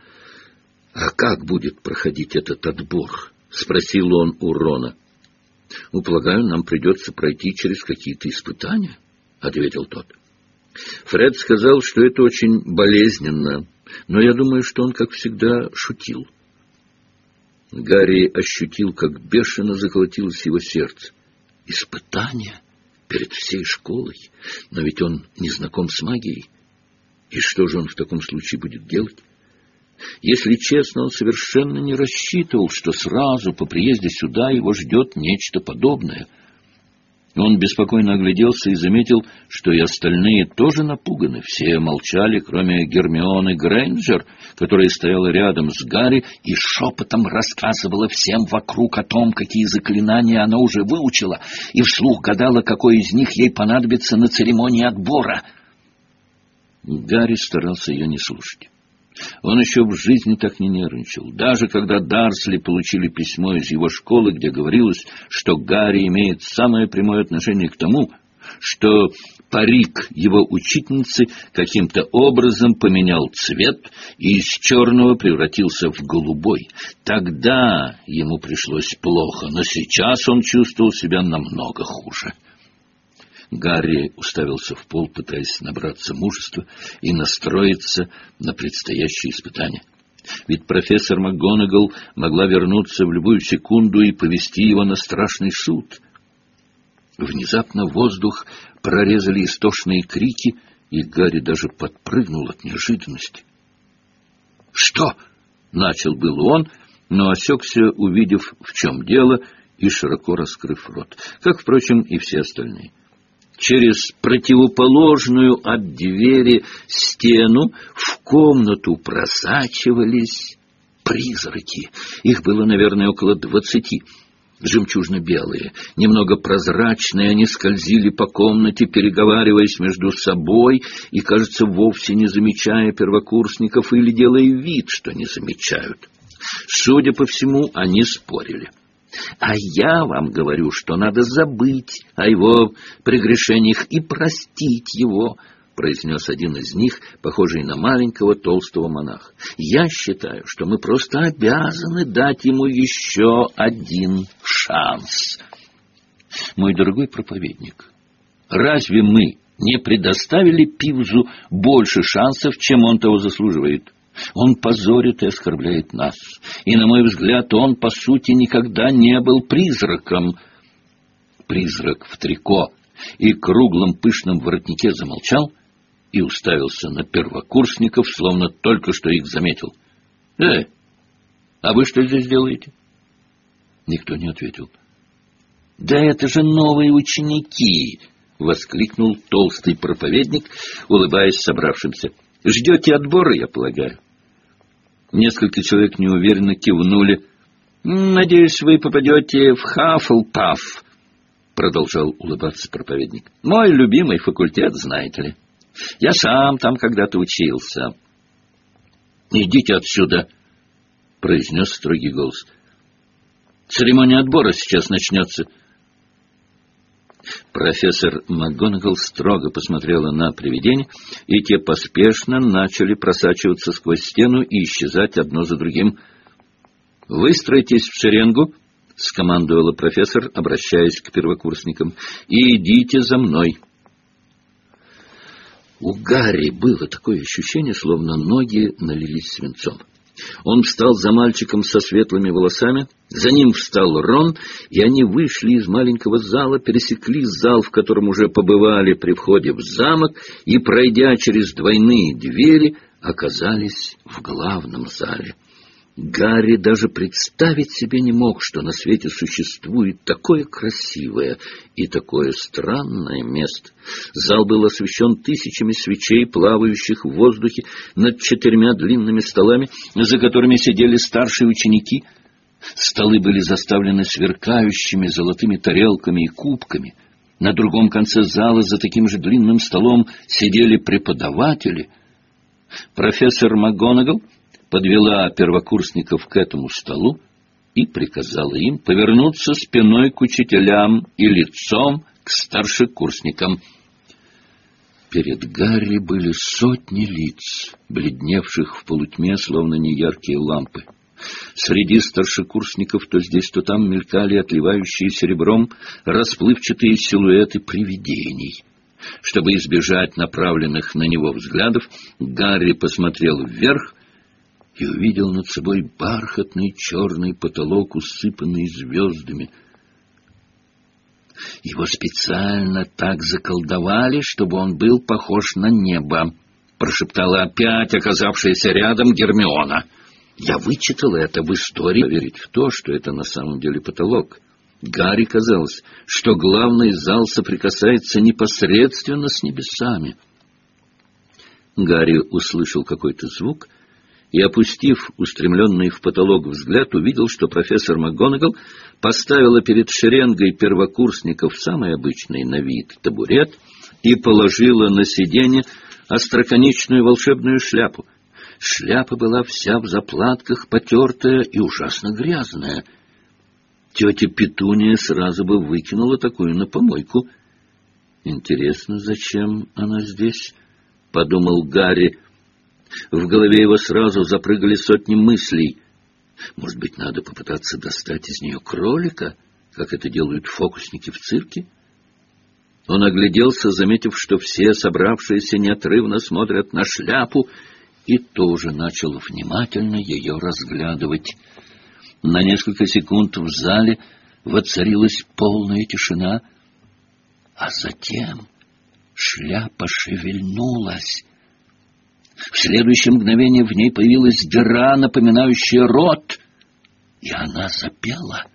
«А как будет проходить этот отбор?» — спросил он у Рона. «Полагаю, нам придется пройти через какие-то испытания», — ответил тот. «Фред сказал, что это очень болезненно, но я думаю, что он, как всегда, шутил». Гарри ощутил, как бешено заколотилось его сердце. «Испытания? Перед всей школой? Но ведь он не знаком с магией. И что же он в таком случае будет делать? Если честно, он совершенно не рассчитывал, что сразу по приезде сюда его ждет нечто подобное. Он беспокойно огляделся и заметил, что и остальные тоже напуганы. Все молчали, кроме Гермионы Грейнджер, которая стояла рядом с Гарри и шепотом рассказывала всем вокруг о том, какие заклинания она уже выучила, и вслух гадала, какой из них ей понадобится на церемонии отбора. Гарри старался ее не слушать. Он еще в жизни так не нервничал. Даже когда Дарсли получили письмо из его школы, где говорилось, что Гарри имеет самое прямое отношение к тому, что парик его учительницы каким-то образом поменял цвет и из черного превратился в голубой. Тогда ему пришлось плохо, но сейчас он чувствовал себя намного хуже. Гарри уставился в пол, пытаясь набраться мужества и настроиться на предстоящее испытание. Ведь профессор МакГонагал могла вернуться в любую секунду и повести его на страшный суд. Внезапно воздух прорезали истошные крики, и Гарри даже подпрыгнул от неожиданности. «Что?» — начал был он, но осекся, увидев, в чем дело, и широко раскрыв рот, как, впрочем, и все остальные. Через противоположную от двери стену в комнату просачивались призраки. Их было, наверное, около 20. Жемчужно-белые, немного прозрачные, они скользили по комнате, переговариваясь между собой и, кажется, вовсе не замечая первокурсников или делая вид, что не замечают. Судя по всему, они спорили. «А я вам говорю, что надо забыть о его прегрешениях и простить его», — произнес один из них, похожий на маленького толстого монаха. «Я считаю, что мы просто обязаны дать ему еще один шанс». Мой дорогой проповедник, разве мы не предоставили Пивзу больше шансов, чем он того заслуживает? Он позорит и оскорбляет нас, и, на мой взгляд, он, по сути, никогда не был призраком. Призрак в трико и круглом пышном воротнике замолчал и уставился на первокурсников, словно только что их заметил. А вы что здесь делаете?» Никто не ответил. «Да это же новые ученики!» — воскликнул толстый проповедник, улыбаясь собравшимся. «Ждете отбора, я полагаю?» Несколько человек неуверенно кивнули. «Надеюсь, вы попадете в Хаффлпаф», — продолжал улыбаться проповедник. «Мой любимый факультет, знаете ли. Я сам там когда-то учился». «Идите отсюда», — произнес строгий голос. «Церемония отбора сейчас начнется». Профессор МакГонагал строго посмотрела на привидения, и те поспешно начали просачиваться сквозь стену и исчезать одно за другим. «Выстройтесь в шеренгу», — скомандовала профессор, обращаясь к первокурсникам, — «и идите за мной». У Гарри было такое ощущение, словно ноги налились свинцом. Он встал за мальчиком со светлыми волосами, за ним встал Рон, и они вышли из маленького зала, пересекли зал, в котором уже побывали при входе в замок, и, пройдя через двойные двери, оказались в главном зале. Гарри даже представить себе не мог, что на свете существует такое красивое и такое странное место. Зал был освещен тысячами свечей, плавающих в воздухе над 4 длинными столами, за которыми сидели старшие ученики. Столы были заставлены сверкающими золотыми тарелками и кубками. На другом конце зала за таким же длинным столом сидели преподаватели. Профессор МакГонагал подвела первокурсников к этому столу и приказала им повернуться спиной к учителям и лицом к старшекурсникам. Перед Гарри были сотни лиц, бледневших в полутьме, словно неяркие лампы. Среди старшекурсников то здесь, то там мелькали отливающие серебром расплывчатые силуэты привидений. Чтобы избежать направленных на него взглядов, Гарри посмотрел вверх и увидел над собой бархатный черный потолок, усыпанный звездами. «Его специально так заколдовали, чтобы он был похож на небо», — прошептала опять оказавшаяся рядом Гермиона. «Я вычитала это в истории». Поверить в то, что это на самом деле потолок. Гарри казалось, что главный зал соприкасается непосредственно с небесами. Гарри услышал какой-то звук и, опустив устремленный в потолок взгляд, увидел, что профессор МакГонагал поставила перед шеренгой первокурсников самый обычный на вид табурет и положила на сиденье остроконечную волшебную шляпу. Шляпа была вся в заплатках, потертая и ужасно грязная. Тетя Петуния сразу бы выкинула такую на помойку. «Интересно, зачем она здесь?» — подумал Гарри. В голове его сразу запрыгали сотни мыслей. Может быть, надо попытаться достать из нее кролика, как это делают фокусники в цирке? Он огляделся, заметив, что все собравшиеся неотрывно смотрят на шляпу, и тоже начал внимательно ее разглядывать. На несколько секунд в зале воцарилась полная тишина, а затем шляпа шевельнулась. В следующее мгновение в ней появилась дыра, напоминающая рот, и она запела.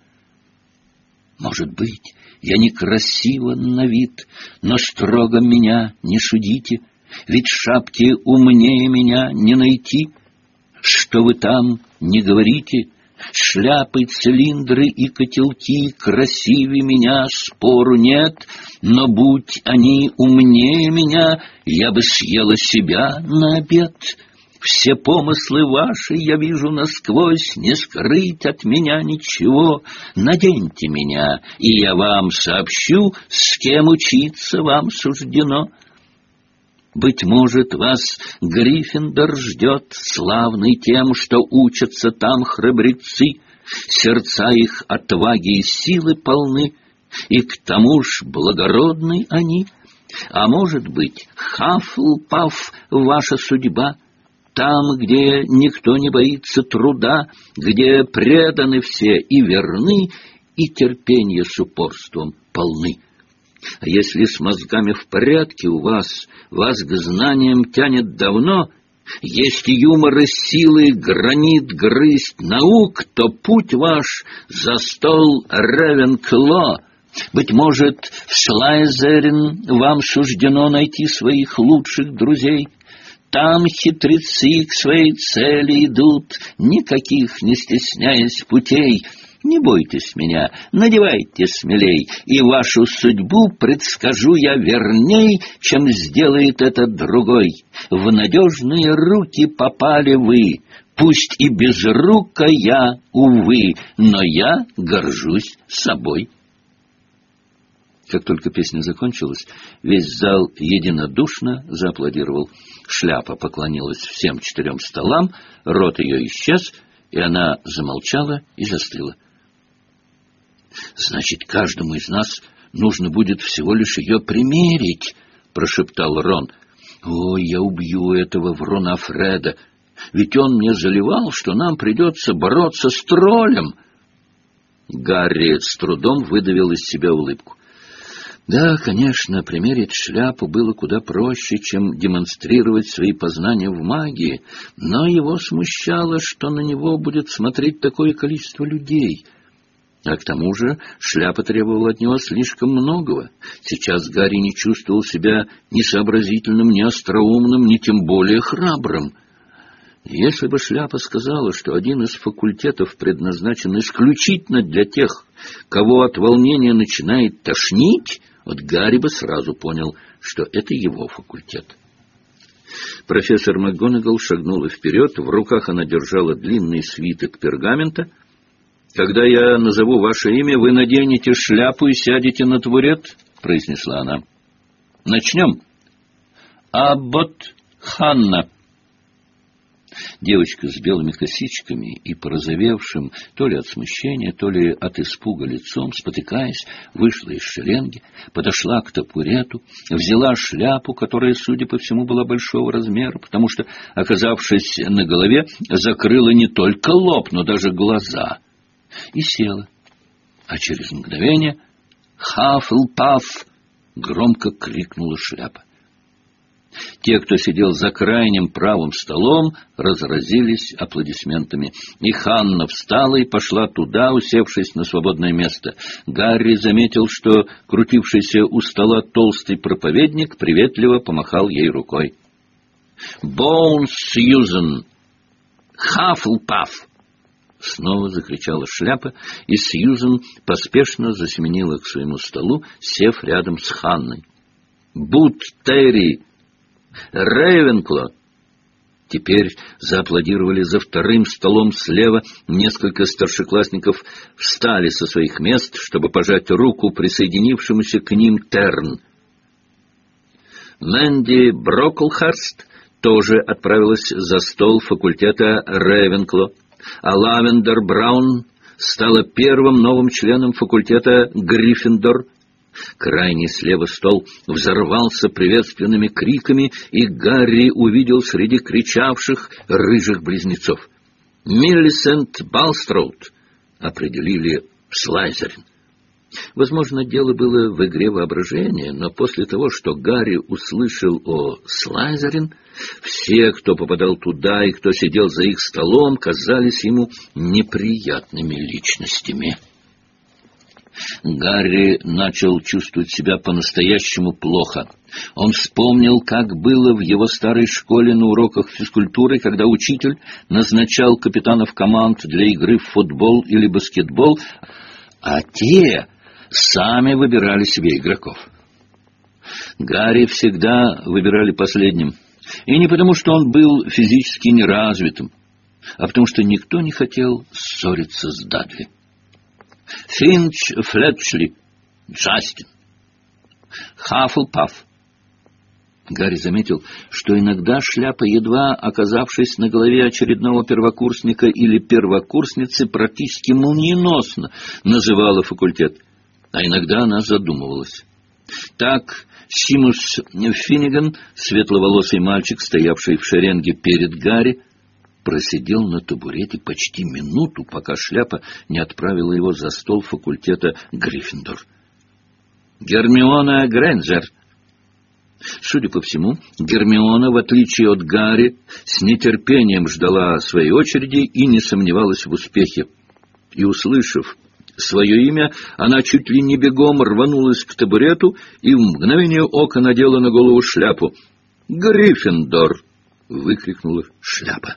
Может быть, я некрасива на вид, но строго меня не судите, ведь шапки умнее меня не найти. Что вы там не говорите, шляпы, цилиндры и котелки красивее меня, спору нет, но будь они умнее меня, я бы съела себя на обед. Все помыслы ваши я вижу насквозь, не скрыть от меня ничего. Наденьте меня, и я вам сообщу, с кем учиться вам суждено. Быть может, вас Гриффиндор ждет, славный тем, что учатся там храбрецы, сердца их отваги и силы полны, и к тому ж благородны они. А может быть, Хафлпаф ваша судьба, там, где никто не боится труда, где преданы все и верны, и терпение с упорством полны. А если с мозгами в порядке у вас к знаниям тянет давно, есть юмор и силы, гранит грызть наук, то путь ваш за стол Ревенкло. Быть может, в Слайзерин вам суждено найти своих лучших друзей. Там хитрецы к своей цели идут, никаких не стесняясь путей. Не бойтесь меня, надевайте смелей, и вашу судьбу предскажу я верней, чем сделает это другой. В надежные руки попали вы, пусть и безрука я, увы, но я горжусь собой. Как только песня закончилась, весь зал единодушно зааплодировал. Шляпа поклонилась всем 4 столам, рот ее исчез, и она замолчала и застыла. «Значит, каждому из нас нужно будет всего лишь ее примерить», — прошептал Рон. «Ой, я убью этого врона Фреда, ведь он мне заливал, что нам придется бороться с троллем». Гарри с трудом выдавил из себя улыбку. Да, конечно, примерить шляпу было куда проще, чем демонстрировать свои познания в магии, но его смущало, что на него будет смотреть такое количество людей. А к тому же шляпа требовала от него слишком многого. Сейчас Гарри не чувствовал себя ни сообразительным, ни остроумным, ни тем более храбрым. Если бы шляпа сказала, что один из факультетов предназначен исключительно для тех, кого от волнения начинает тошнить, вот Гарри бы сразу понял, что это его факультет. Профессор МакГонагал шагнула вперед, в руках она держала длинный свиток пергамента. «Когда я назову ваше имя, вы наденете шляпу и сядете на табурет», — произнесла она. «Начнем. Аббот Ханна». Девочка с белыми косичками и порозовевшим то ли от смущения, то ли от испуга лицом, спотыкаясь, вышла из шеренги, подошла к табурету, взяла шляпу, которая, судя по всему, была большого размера, потому что, оказавшись на голове, закрыла не только лоб, но даже глаза, и села. А через мгновение «Хафлпаф!» громко крикнула шляпа. Те, кто сидел за крайним правым столом, разразились аплодисментами. И Ханна встала и пошла туда, усевшись на свободное место. Гарри заметил, что крутившийся у стола толстый проповедник приветливо помахал ей рукой. «Боунс Сьюзен! Хафлпаф!» Снова закричала шляпа, и Сьюзен поспешно засеменила к своему столу, сев рядом с Ханной. «Бут Терри! Рейвенкло!» Теперь зааплодировали за вторым столом слева. Несколько старшеклассников встали со своих мест, чтобы пожать руку присоединившемуся к ним Терн. Мэнди Броклхарст тоже отправилась за стол факультета Рейвенкло, а Лавендер Браун стала первым новым членом факультета Гриффиндор. Крайний слева стол взорвался приветственными криками, и Гарри увидел среди кричавших рыжих близнецов. Миллисент Балстроуд определили Слайзерин. Возможно, дело было в игре воображения, но после того, что Гарри услышал о Слайзерин, все, кто попадал туда и кто сидел за их столом, казались ему неприятными личностями. Гарри начал чувствовать себя по-настоящему плохо. Он вспомнил, как было в его старой школе на уроках физкультуры, когда учитель назначал капитанов команд для игры в футбол или баскетбол, а те сами выбирали себе игроков. Гарри всегда выбирали последним. И не потому, что он был физически неразвитым, а потому, что никто не хотел ссориться с Дадли. Финч Флетчли, Джастин, Хаффлпафф. Гарри заметил, что иногда шляпа, едва оказавшись на голове очередного первокурсника или первокурсницы, практически молниеносно называла факультет, а иногда она задумывалась. Так Симус Финниган, светловолосый мальчик, стоявший в шеренге перед Гарри, просидел на табурете почти минуту, пока шляпа не отправила его за стол факультета Гриффиндор. Гермиона Грэнджер. Судя по всему, Гермиона, в отличие от Гарри, с нетерпением ждала своей очереди и не сомневалась в успехе. И, услышав свое имя, она чуть ли не бегом рванулась к табурету и в мгновение ока надела на голову шляпу. «Гриффиндор!» — выкрикнула шляпа.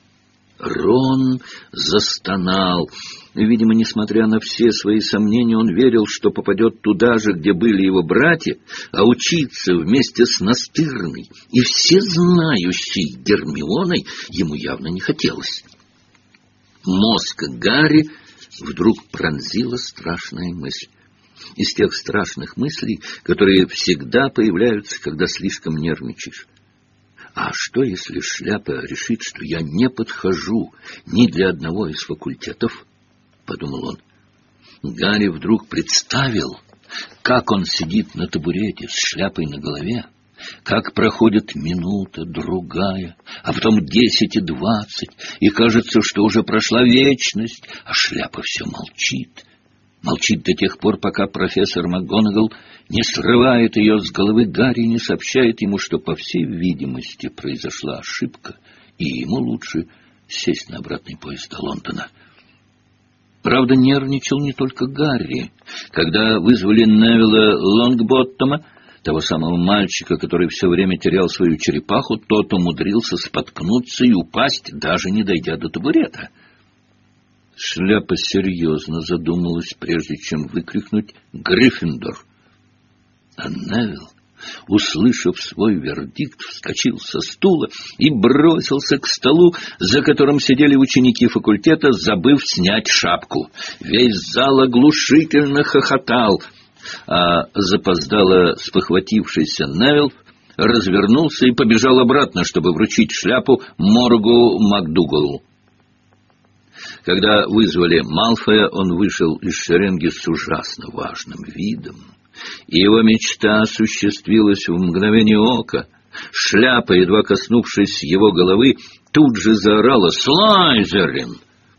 Рон застонал. Видимо, несмотря на все свои сомнения, он верил, что попадет туда же, где были его братья, а учиться вместе с настырной и всезнающей Гермионой ему явно не хотелось. Мозг Гарри вдруг пронзила страшная мысль. Из тех страшных мыслей, которые всегда появляются, когда слишком нервничаешь. А что, если шляпа решит, что я не подхожу ни для одного из факультетов? — подумал он. Гарри вдруг представил, как он сидит на табурете с шляпой на голове, как проходит минута, другая, а потом 10 и 20, и кажется, что уже прошла вечность, а шляпа все молчит. Молчит до тех пор, пока профессор МакГонагал не срывает ее с головы Гарри и не сообщает ему, что, по всей видимости, произошла ошибка, и ему лучше сесть на обратный поезд до Лондона. Правда, нервничал не только Гарри. Когда вызвали Невилла Лонгботтома, того самого мальчика, который все время терял свою черепаху, тот умудрился споткнуться и упасть, даже не дойдя до табурета. Шляпа серьезно задумалась, прежде чем выкрикнуть «Гриффиндор!». А Невилл, услышав свой вердикт, вскочил со стула и бросился к столу, за которым сидели ученики факультета, забыв снять шапку. Весь зал оглушительно хохотал, а запоздало спохватившийся Невилл развернулся и побежал обратно, чтобы вручить шляпу Моргу МакДугалу. Когда вызвали Малфоя, он вышел из шеренги с ужасно важным видом. И его мечта осуществилась в мгновение ока. Шляпа, едва коснувшись его головы, тут же заорала «Слайзерин!».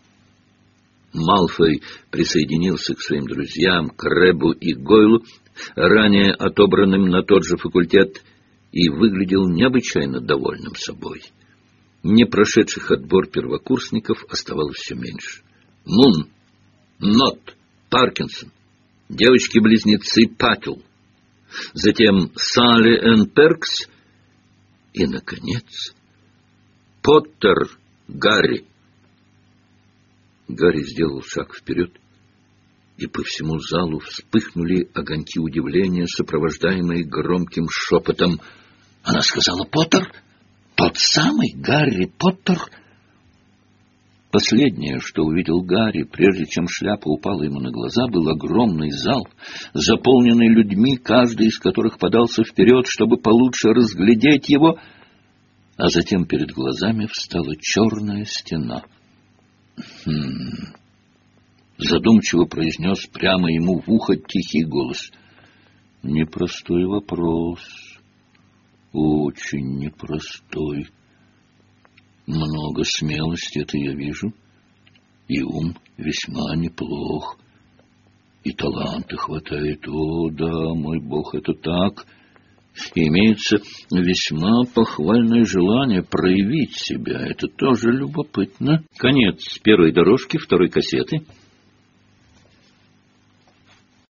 Малфой присоединился к своим друзьям Крэббу и Гойлу, ранее отобранным на тот же факультет, и выглядел необычайно довольным собой. Не прошедших отбор первокурсников оставалось все меньше. Мун, Нот, Паркинсон, девочки-близнецы Паттл, затем Салли Энн Перкс и, наконец, Поттер Гарри. Гарри сделал шаг вперед, и по всему залу вспыхнули огоньки удивления, сопровождаемые громким шепотом. Она сказала «Поттер? Тот самый Гарри Поттер?» Последнее, что увидел Гарри, прежде чем шляпа упала ему на глаза, был огромный зал, заполненный людьми, каждый из которых подался вперед, чтобы получше разглядеть его, а затем перед глазами встала черная стена. Задумчиво произнес прямо ему в ухо тихий голос. Непростой вопрос. Очень непростой. Много смелости, это я вижу. И ум весьма неплох. И таланта хватает. О, да, мой Бог, это так. И имеется весьма похвальное желание проявить себя. Это тоже любопытно. Конец первой дорожки, второй кассеты.